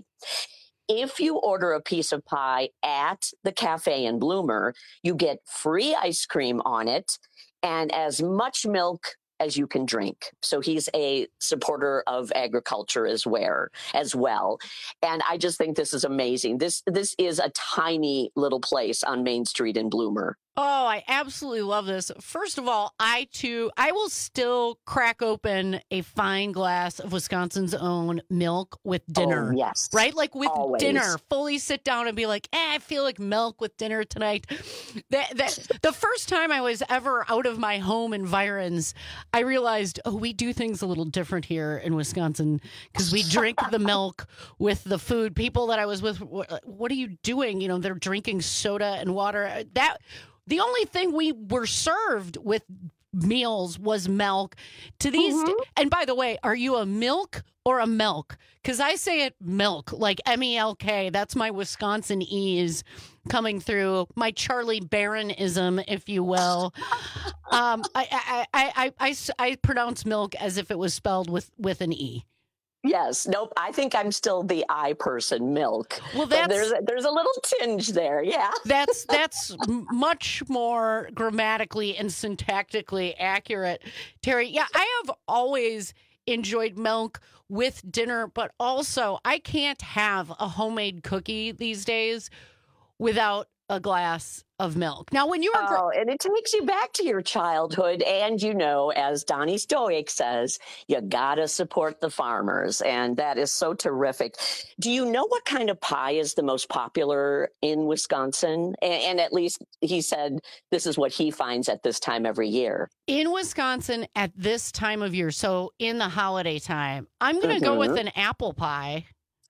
If you order a piece of pie at the cafe in Bloomer, you get free ice cream on it and as much milk as you can drink. So he's a supporter of agriculture as well, as well. And I just think this is amazing. This this is a tiny little place on Main Street in Bloomer. Oh, I absolutely love this. First of all, I too, I will still crack open a fine glass of Wisconsin's own milk with dinner. Oh, yes. Right? Like with Always. dinner, fully sit down and be like, eh, I feel like milk with dinner tonight. That, that, the first time I was ever out of my home environs, I realized, oh, we do things a little different here in Wisconsin because we drink the milk with the food. People that I was with, what are you doing? You know, they're drinking soda and water. That The only thing we were served with meals was milk. To these, mm-hmm. And by the way, are you a milk or a milk? Because I say it milk, like M E L K. That's my Wisconsin ease coming through, my Charlie Barron-ism, if you will. um, I, I, I, I, I, I pronounce milk as if it was spelled with, with an E. Yes. Nope. I think I'm still the I person, milk. Well, that's, there's a, there's a little tinge there. Yeah. That's that's much more grammatically and syntactically accurate, Terry. Yeah, I have always enjoyed milk with dinner, but also I can't have a homemade cookie these days without a glass of milk. Now, when you were oh, and it takes you back to your childhood, and you know, as Donnie Stoic says, you gotta support the farmers, and that is so terrific. Do you know what kind of pie is the most popular in Wisconsin? And, and at least he said this is what he finds at this time every year. In Wisconsin at this time of year, so in the holiday time, I'm going to mm-hmm. go with an apple pie.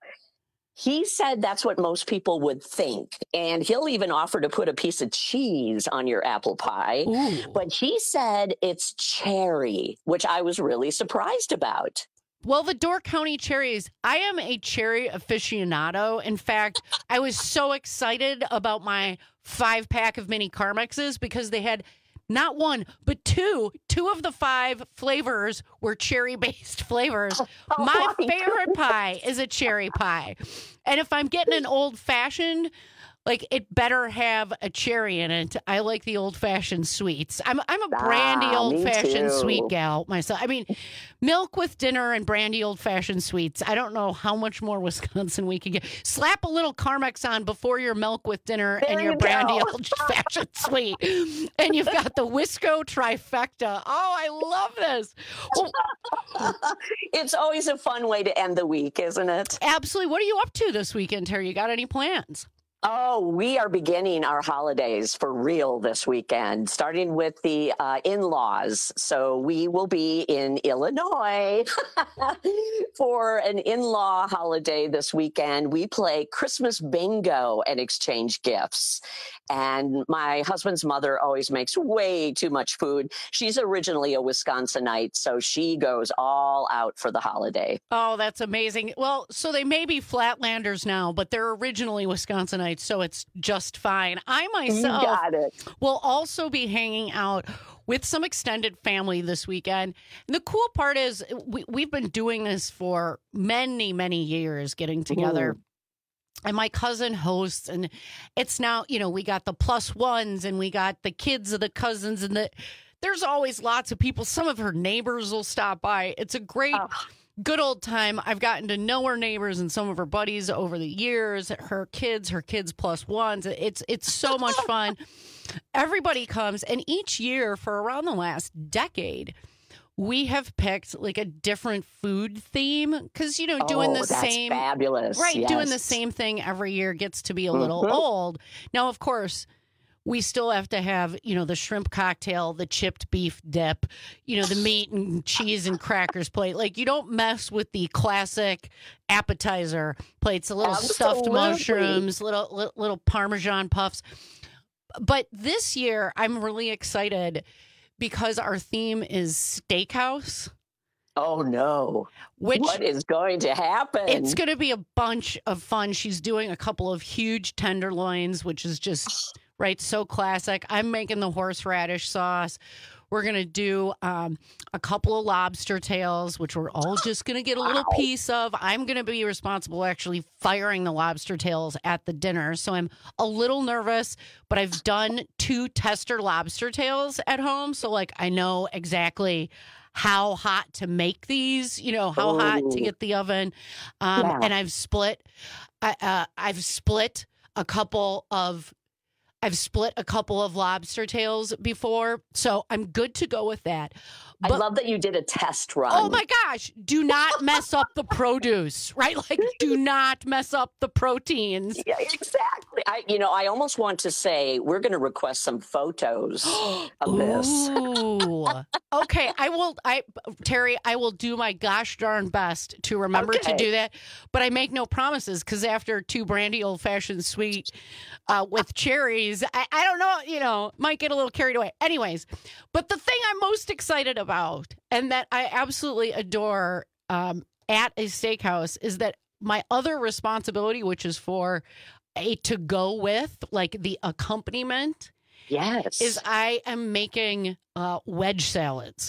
He said that's what most people would think. And he'll even offer to put a piece of cheese on your apple pie. Ooh. But he said it's cherry, which I was really surprised about. Well, the Door County cherries, I am a cherry aficionado. In fact, I was so excited about my five pack of mini Carmexes because they had not one, but two. Two of the five flavors were cherry-based flavors. Oh, my favorite pie is a cherry pie. And if I'm getting an old-fashioned, like it better have a cherry in it. I like the old fashioned sweets. I'm I'm a brandy Ah, old me fashioned too. sweet gal myself. I mean, milk with dinner and brandy old fashioned sweets. I don't know how much more Wisconsin we can get. Slap a little Carmex on before your milk with dinner There and your you brandy go. old fashioned sweet, and you've got the Wisco trifecta. Oh, I love this. Well, It's always a fun way to end the week, isn't it? absolutely. What are you up to this weekend, Terry? You got any plans? Oh, we are beginning our holidays for real this weekend, starting with the uh, in-laws. So we will be in Illinois for an in-law holiday this weekend. We play Christmas bingo and exchange gifts. And my husband's mother always makes way too much food. She's originally a Wisconsinite, so she goes all out for the holiday. Oh, that's amazing. Well, so they may be Flatlanders now, but they're originally Wisconsinites, so it's just fine. I myself You got it. will also be hanging out with some extended family this weekend. And the cool part is we, we've been doing this for many, many years, getting together. Mm. And my cousin hosts, and it's now, you know, we got the plus ones and we got the kids of the cousins, and the there's always lots of people. Some of her neighbors will stop by. It's a great, good old time. I've gotten to know her neighbors and some of her buddies over the years, her kids, her kids plus ones. It's, it's so much fun. Everybody comes, and each year for around the last decade, we have picked like a different food theme because, you know, doing Oh, the that's same fabulous. right, doing the Yes. same thing every year gets to be a little Mhm. old. Now, of course, we still have to have, you know, the shrimp cocktail, the chipped beef dip, you know, the meat and cheese and crackers plate. Like, you don't mess with the classic appetizer plates, the little stuffed Absolutely. mushrooms, little little, little Parmesan puffs. But this year, I'm really excited because our theme is steakhouse. Oh, no. Which what is going to happen? It's going to be a bunch of fun. She's doing a couple of huge tenderloins, which is just, right, so classic. I'm making the horseradish sauce. We're going to do um, a couple of lobster tails, which we're all just going to get a little Wow. piece of. I'm going to be responsible actually firing the lobster tails at the dinner. So I'm a little nervous, but I've done two tester lobster tails at home. So, like, I know exactly how hot to make these, you know, how hot to Ooh. get the oven. Um, Yeah. And I've split, I, uh, I've split a couple of I've split a couple of lobster tails before, so I'm good to go with that. I love that you did a test run. Oh my gosh, do not mess up the produce, right? Like, do not mess up the proteins. Yeah, exactly. I, you know, I almost want to say we're going to request some photos of this. Ooh. Okay, I will. I Terry, I will do my gosh darn best to remember to Okay. do that. But I make no promises because after two brandy old fashioned sweet uh, with cherries, I, I don't know. You know, might get a little carried away. Anyways, but the thing I'm most excited about, and that I absolutely adore um, at a steakhouse, is that my other responsibility, which is for a to go with, like the accompaniment. Yes. Is I am making uh, wedge salads.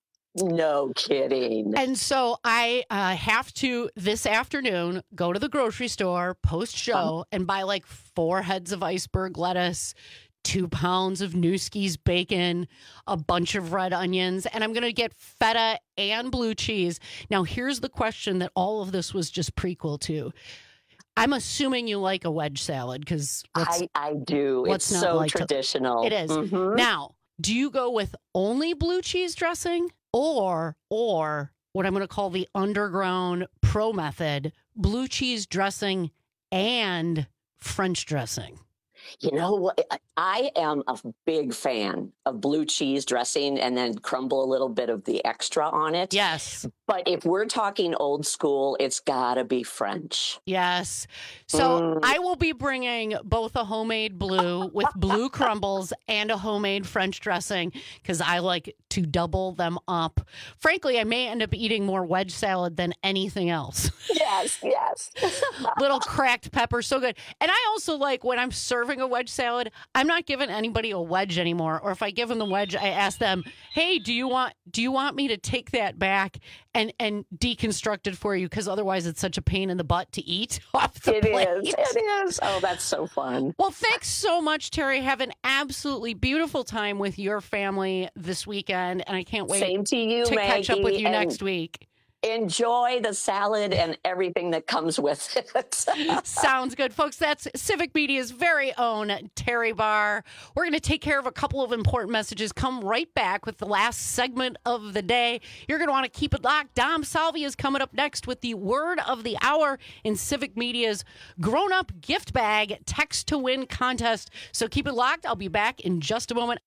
No kidding. And so I uh, have to, this afternoon, go to the grocery store post-show and buy like four heads of iceberg lettuce, two pounds of Newski's bacon, a bunch of red onions, and I'm going to get feta and blue cheese. Now, here's the question that all of this was just prequel to. I'm assuming you like a wedge salad because I, I do. It's so like to- traditional. it is. Mhm. Now, do you go with only blue cheese dressing or or what I'm going to call the underground pro method, blue cheese dressing and French dressing? You know what? I am a big fan of blue cheese dressing and then crumble a little bit of the extra on it. Yes. But if we're talking old school, it's got to be French. Yes. So Mm. I will be bringing both a homemade blue with blue crumbles and a homemade French dressing because I like to double them up. Frankly, I may end up eating more wedge salad than anything else. Yes, yes. Little cracked pepper, so good. And I also like when I'm serving serving a wedge salad, I'm not giving anybody a wedge anymore. Or if I give them the wedge, I ask them, hey, do you want do you want me to take that back and, and deconstruct it for you? Because otherwise it's such a pain in the butt to eat off the It plate. is. It is. Oh, that's so fun. Well, thanks so much, Terry. Have an absolutely beautiful time with your family this weekend. And I can't wait Same to you, to catch up with Maggie, you and next week. Enjoy the salad and everything that comes with it. Sounds good, folks. That's Civic Media's very own Terry Barr. We're going to take care of a couple of important messages. Come right back with the last segment of the day. You're going to want to keep it locked. Dom Salvia is coming up next with the word of the hour in Civic Media's grown-up gift bag text to win contest. So keep it locked. I'll be back in just a moment.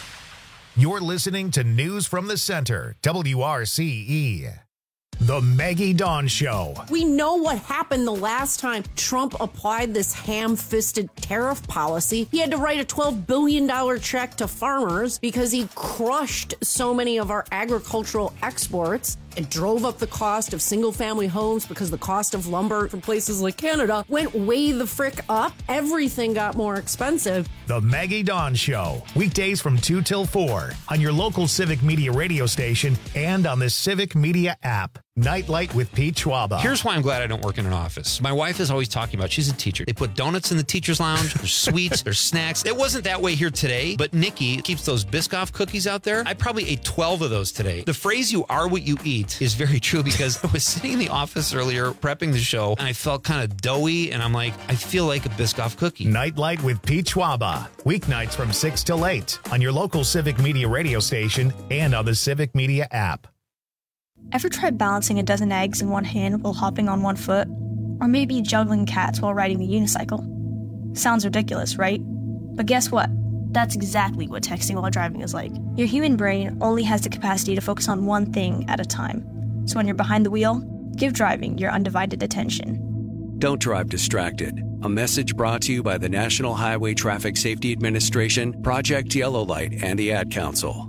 You're listening to News from the Center, W R C E. The Maggie Dawn Show. We know what happened the last time Trump applied this ham-fisted tariff policy. He had to write a twelve billion dollars check to farmers because he crushed so many of our agricultural exports. It drove up the cost of single-family homes because the cost of lumber from places like Canada went way the frick up. Everything got more expensive. The Maggie Dawn Show. Weekdays from two till four on your local Civic Media radio station and on the Civic Media app. Nightlight with Pete Schwaba. Here's why I'm glad I don't work in an office. My wife is always talking about, she's a teacher. They put donuts in the teacher's lounge. There's sweets. There's snacks. It wasn't that way here today, but Nikki keeps those Biscoff cookies out there. I probably ate twelve of those today. The phrase, you are what you eat, is very true because I was sitting in the office earlier prepping the show and I felt kind of doughy and I'm like, I feel like a Biscoff cookie. Nightlight with Pete Schwaba. Weeknights from six till eight on your local Civic Media radio station and on the Civic Media app. Ever tried balancing a dozen eggs in one hand while hopping on one foot? Or maybe juggling cats while riding a unicycle? Sounds ridiculous, right? But guess what? That's exactly what texting while driving is like. Your human brain only has the capacity to focus on one thing at a time. So when you're behind the wheel, give driving your undivided attention. Don't drive distracted. A message brought to you by the National Highway Traffic Safety Administration, Project Yellow Light, and the Ad Council.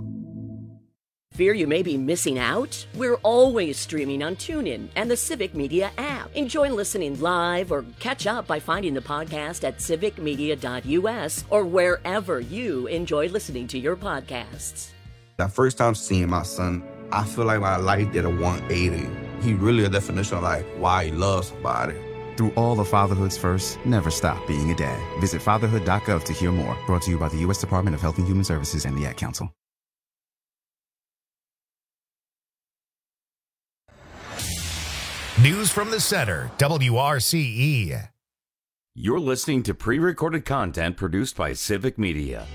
Fear you may be missing out? We're always streaming on TuneIn and the Civic Media app. Enjoy listening live or catch up by finding the podcast at civic media dot u s or wherever you enjoy listening to your podcasts. That first time seeing my son, I feel like my life did a one eighty. He really a definition of like why he loves somebody. Through all the fatherhood's first, never stop being a dad. Visit fatherhood dot gov to hear more. Brought to you by the U S Department of Health and Human Services and the Ad Council. News from the Center, W R C E. You're listening to pre-recorded content produced by Civic Media.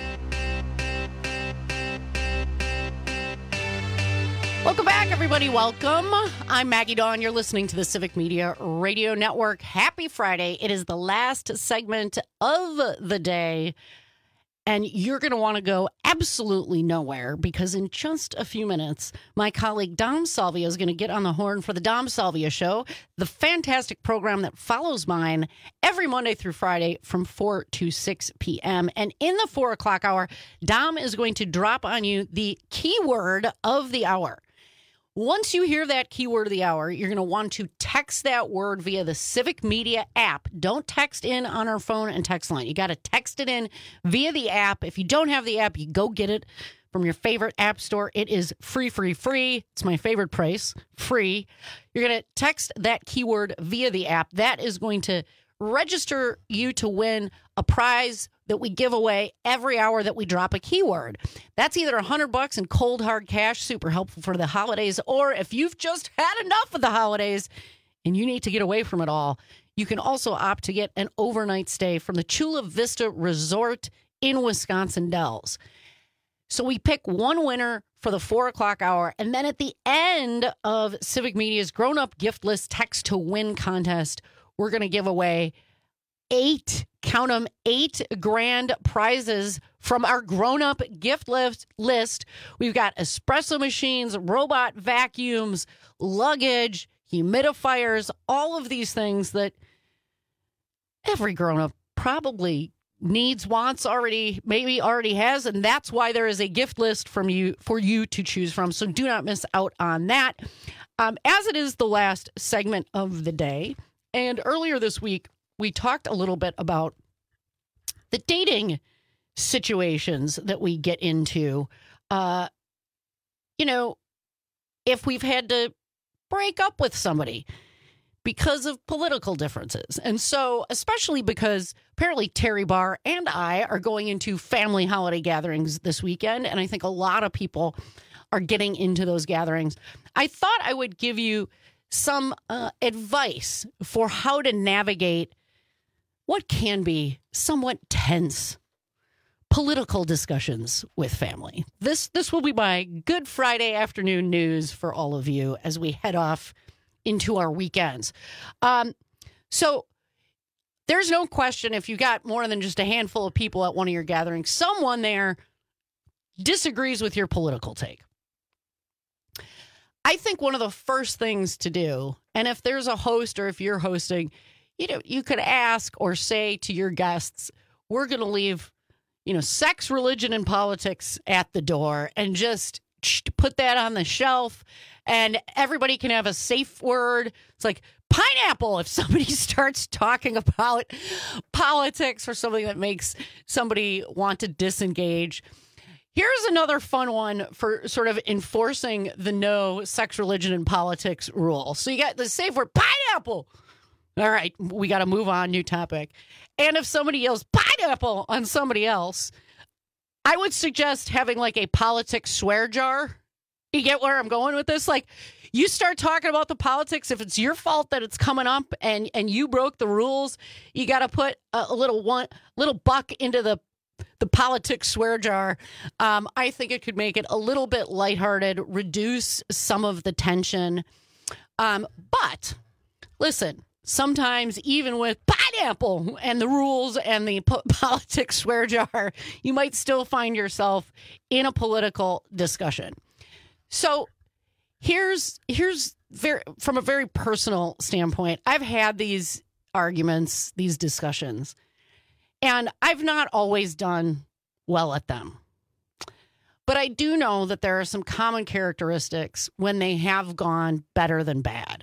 Welcome back, everybody. Welcome. I'm Maggie Dawn. You're listening to the Civic Media Radio Network. Happy Friday. It is the last segment of the day. And you're going to want to go absolutely nowhere because in just a few minutes, my colleague Dom Salvia is going to get on the horn for the Dom Salvia Show, the fantastic program that follows mine every Monday through Friday from four to six p.m. And in the four o'clock hour, Dom is going to drop on you the keyword of the hour. Once you hear that keyword of the hour, you're going to want to text that word via the Civic Media app. Don't text in on our phone and text line. You got to text it in via the app. If you don't have the app, you go get it from your favorite app store. It is free, free, free. It's my favorite price, free. You're going to text that keyword via the app. That is going to register you to win a prize that we give away every hour that we drop a keyword. That's either a hundred bucks in cold hard cash, super helpful for the holidays, or if you've just had enough of the holidays and you need to get away from it all, you can also opt to get an overnight stay from the Chula Vista Resort in Wisconsin Dells. So we pick one winner for the four o'clock hour, and then at the end of Civic Media's grown-up gift list text to win contest, we're going to give away eight, count them, eight grand prizes from our grown-up gift list. list. We've got espresso machines, robot vacuums, luggage, humidifiers, all of these things that every grown-up probably needs, wants, already, maybe already has, and that's why there is a gift list from you for you to choose from. So do not miss out on that. Um, as it is the last segment of the day, and earlier this week, we talked a little bit about the dating situations that we get into, uh, you know, if we've had to break up with somebody because of political differences. And so, especially because apparently Terry Barr and I are going into family holiday gatherings this weekend, and I think a lot of people are getting into those gatherings. I thought I would give you some uh, advice for how to navigate what can be somewhat tense political discussions with family. This this will be my Good Friday afternoon news for all of you as we head off into our weekends. Um, so there's no question, if you got more than just a handful of people at one of your gatherings, someone there disagrees with your political take. I think one of the first things to do, and if there's a host or if you're hosting, you know, you could ask or say to your guests, we're going to leave, you know, sex, religion, and politics at the door, and just put that on the shelf, and everybody can have a safe word. It's like pineapple if somebody starts talking about politics or something that makes somebody want to disengage. Here's another fun one for sort of enforcing the no sex, religion, and politics rule. So you got the safe word pineapple. All right, we got to move on. New topic. And if somebody yells pineapple on somebody else, I would suggest having like a politics swear jar. You get where I'm going with this? Like, you start talking about the politics. If it's your fault that it's coming up and, and you broke the rules, you got to put a, a little one little buck into the the politics swear jar. Um, I think it could make it a little bit lighthearted, reduce some of the tension. Um, but listen. Sometimes even with pineapple and the rules and the po- politics swear jar, you might still find yourself in a political discussion. So here's here's very, from a very personal standpoint, I've had these arguments, these discussions, and I've not always done well at them. But I do know that there are some common characteristics when they have gone better than bad.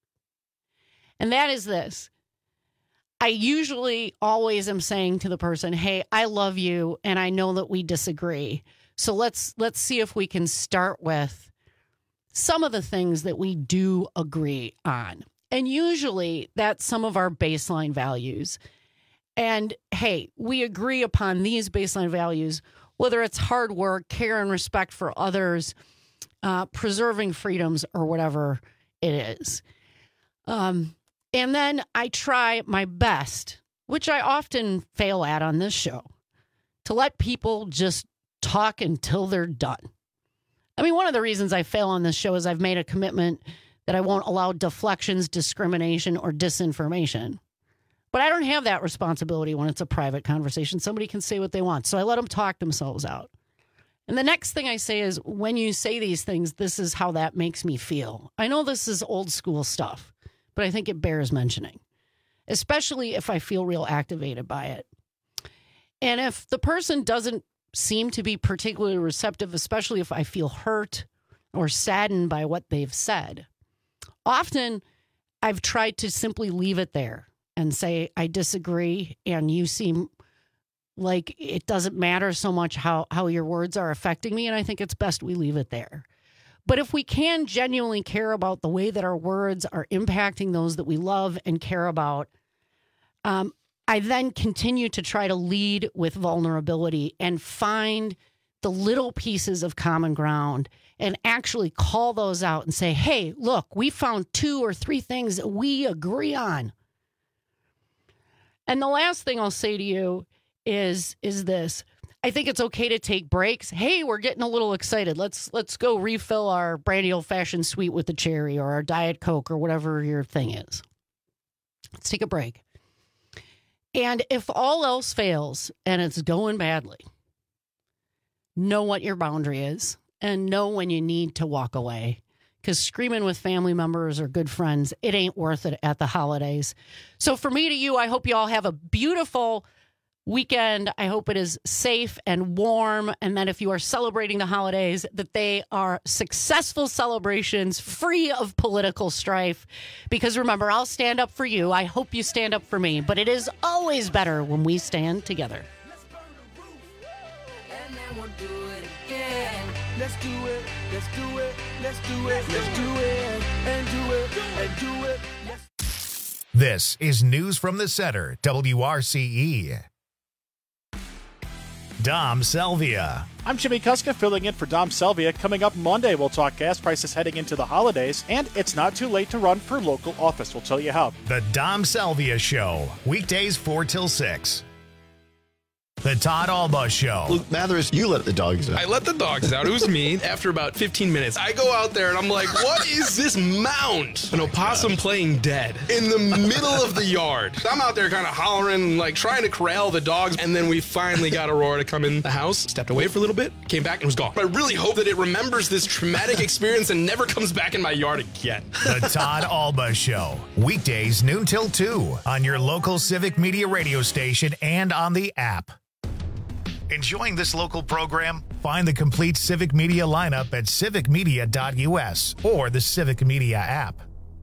And that is this. I usually always am saying to the person, hey, I love you and I know that we disagree. So let's let's see if we can start with some of the things that we do agree on. And usually that's some of our baseline values. And hey, we agree upon these baseline values, whether it's hard work, care and respect for others, uh, preserving freedoms, or whatever it is. Um, And then I try my best, which I often fail at on this show, to let people just talk until they're done. I mean, one of the reasons I fail on this show is I've made a commitment that I won't allow deflections, discrimination, or disinformation. But I don't have that responsibility when it's a private conversation. Somebody can say what they want. So I let them talk themselves out. And the next thing I say is, when you say these things, this is how that makes me feel. I know this is old school stuff, but I think it bears mentioning, especially if I feel real activated by it. And if the person doesn't seem to be particularly receptive, especially if I feel hurt or saddened by what they've said, often I've tried to simply leave it there and say, I disagree, and you seem like it doesn't matter so much how, how your words are affecting me, and I think it's best we leave it there. But if we can genuinely care about the way that our words are impacting those that we love and care about, um, I then continue to try to lead with vulnerability and find the little pieces of common ground and actually call those out and say, hey, look, we found two or three things that we agree on. And the last thing I'll say to you is, is this. I think it's okay to take breaks. Hey, we're getting a little excited. Let's let's go refill our brandy old-fashioned sweet with the cherry, or our Diet Coke, or whatever your thing is. Let's take a break. And if all else fails and it's going badly, know what your boundary is and know when you need to walk away. Because screaming with family members or good friends, it ain't worth it at the holidays. So for me to you, I hope you all have a beautiful weekend. I hope it is safe and warm, and that if you are celebrating the holidays, that they are successful celebrations free of political strife. Because remember, I'll stand up for you. I hope you stand up for me, but it is always better when we stand together. Let's do it, let's do it, let's do it, let's do it, and do it, and do it. This is News from the Center, W R C E. Dom Selvia. I'm Jimmy Kuska filling in for Dom Selvia. Coming up Monday, we'll talk gas prices heading into the holidays, and it's not too late to run for local office. We'll tell you how. The Dom Selvia Show, weekdays four till six. The Todd Alba Show. Luke Mathers, you let the dogs out. I let the dogs out. It was me. After about fifteen minutes, I go out there and I'm like, what is this mound? An opossum playing dead in the middle of the yard. I'm out there kind of hollering, like trying to corral the dogs. And then we finally got Aurora to come in the house, stepped away for a little bit, came back and was gone. I really hope that it remembers this traumatic experience and never comes back in my yard again. The Todd Alba Show, weekdays noon till two on your local Civic Media radio station and on the app. Enjoying this local program? Find the complete Civic Media lineup at civic media dot u s or the Civic Media app.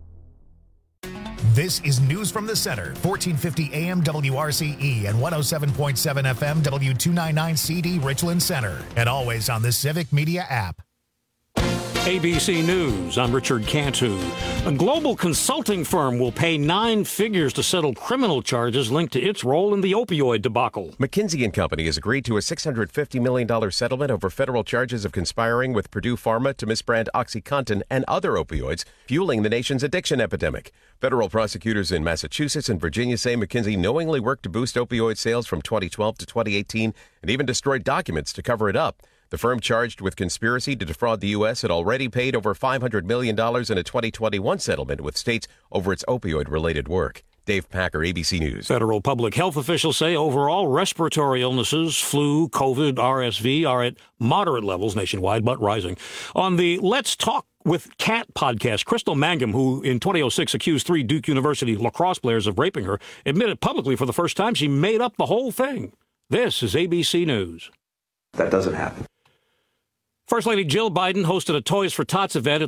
This is News from the Center, fourteen fifty A M W R C E and one oh seven point seven F M W two ninety-nine C D Richland Center, and always on the Civic Media app. A B C News, I'm Richard Cantu. A global consulting firm will pay nine figures to settle criminal charges linked to its role in the opioid debacle. McKinsey and Company has agreed to a six hundred fifty million dollars settlement over federal charges of conspiring with Purdue Pharma to misbrand OxyContin and other opioids, fueling the nation's addiction epidemic. Federal prosecutors in Massachusetts and Virginia say McKinsey knowingly worked to boost opioid sales from twenty twelve to twenty eighteen and even destroyed documents to cover it up. The firm charged with conspiracy to defraud the U S had already paid over five hundred million dollars in a twenty twenty-one settlement with states over its opioid-related work. Dave Packer, A B C News. Federal public health officials say overall respiratory illnesses, flu, COVID, R S V, are at moderate levels nationwide, but rising. On the Let's Talk with Kat podcast, Crystal Mangum, who in twenty oh six accused three Duke University lacrosse players of raping her, admitted publicly for the first time she made up the whole thing. This is A B C News. That doesn't happen. First Lady Jill Biden hosted a Toys for Tots event at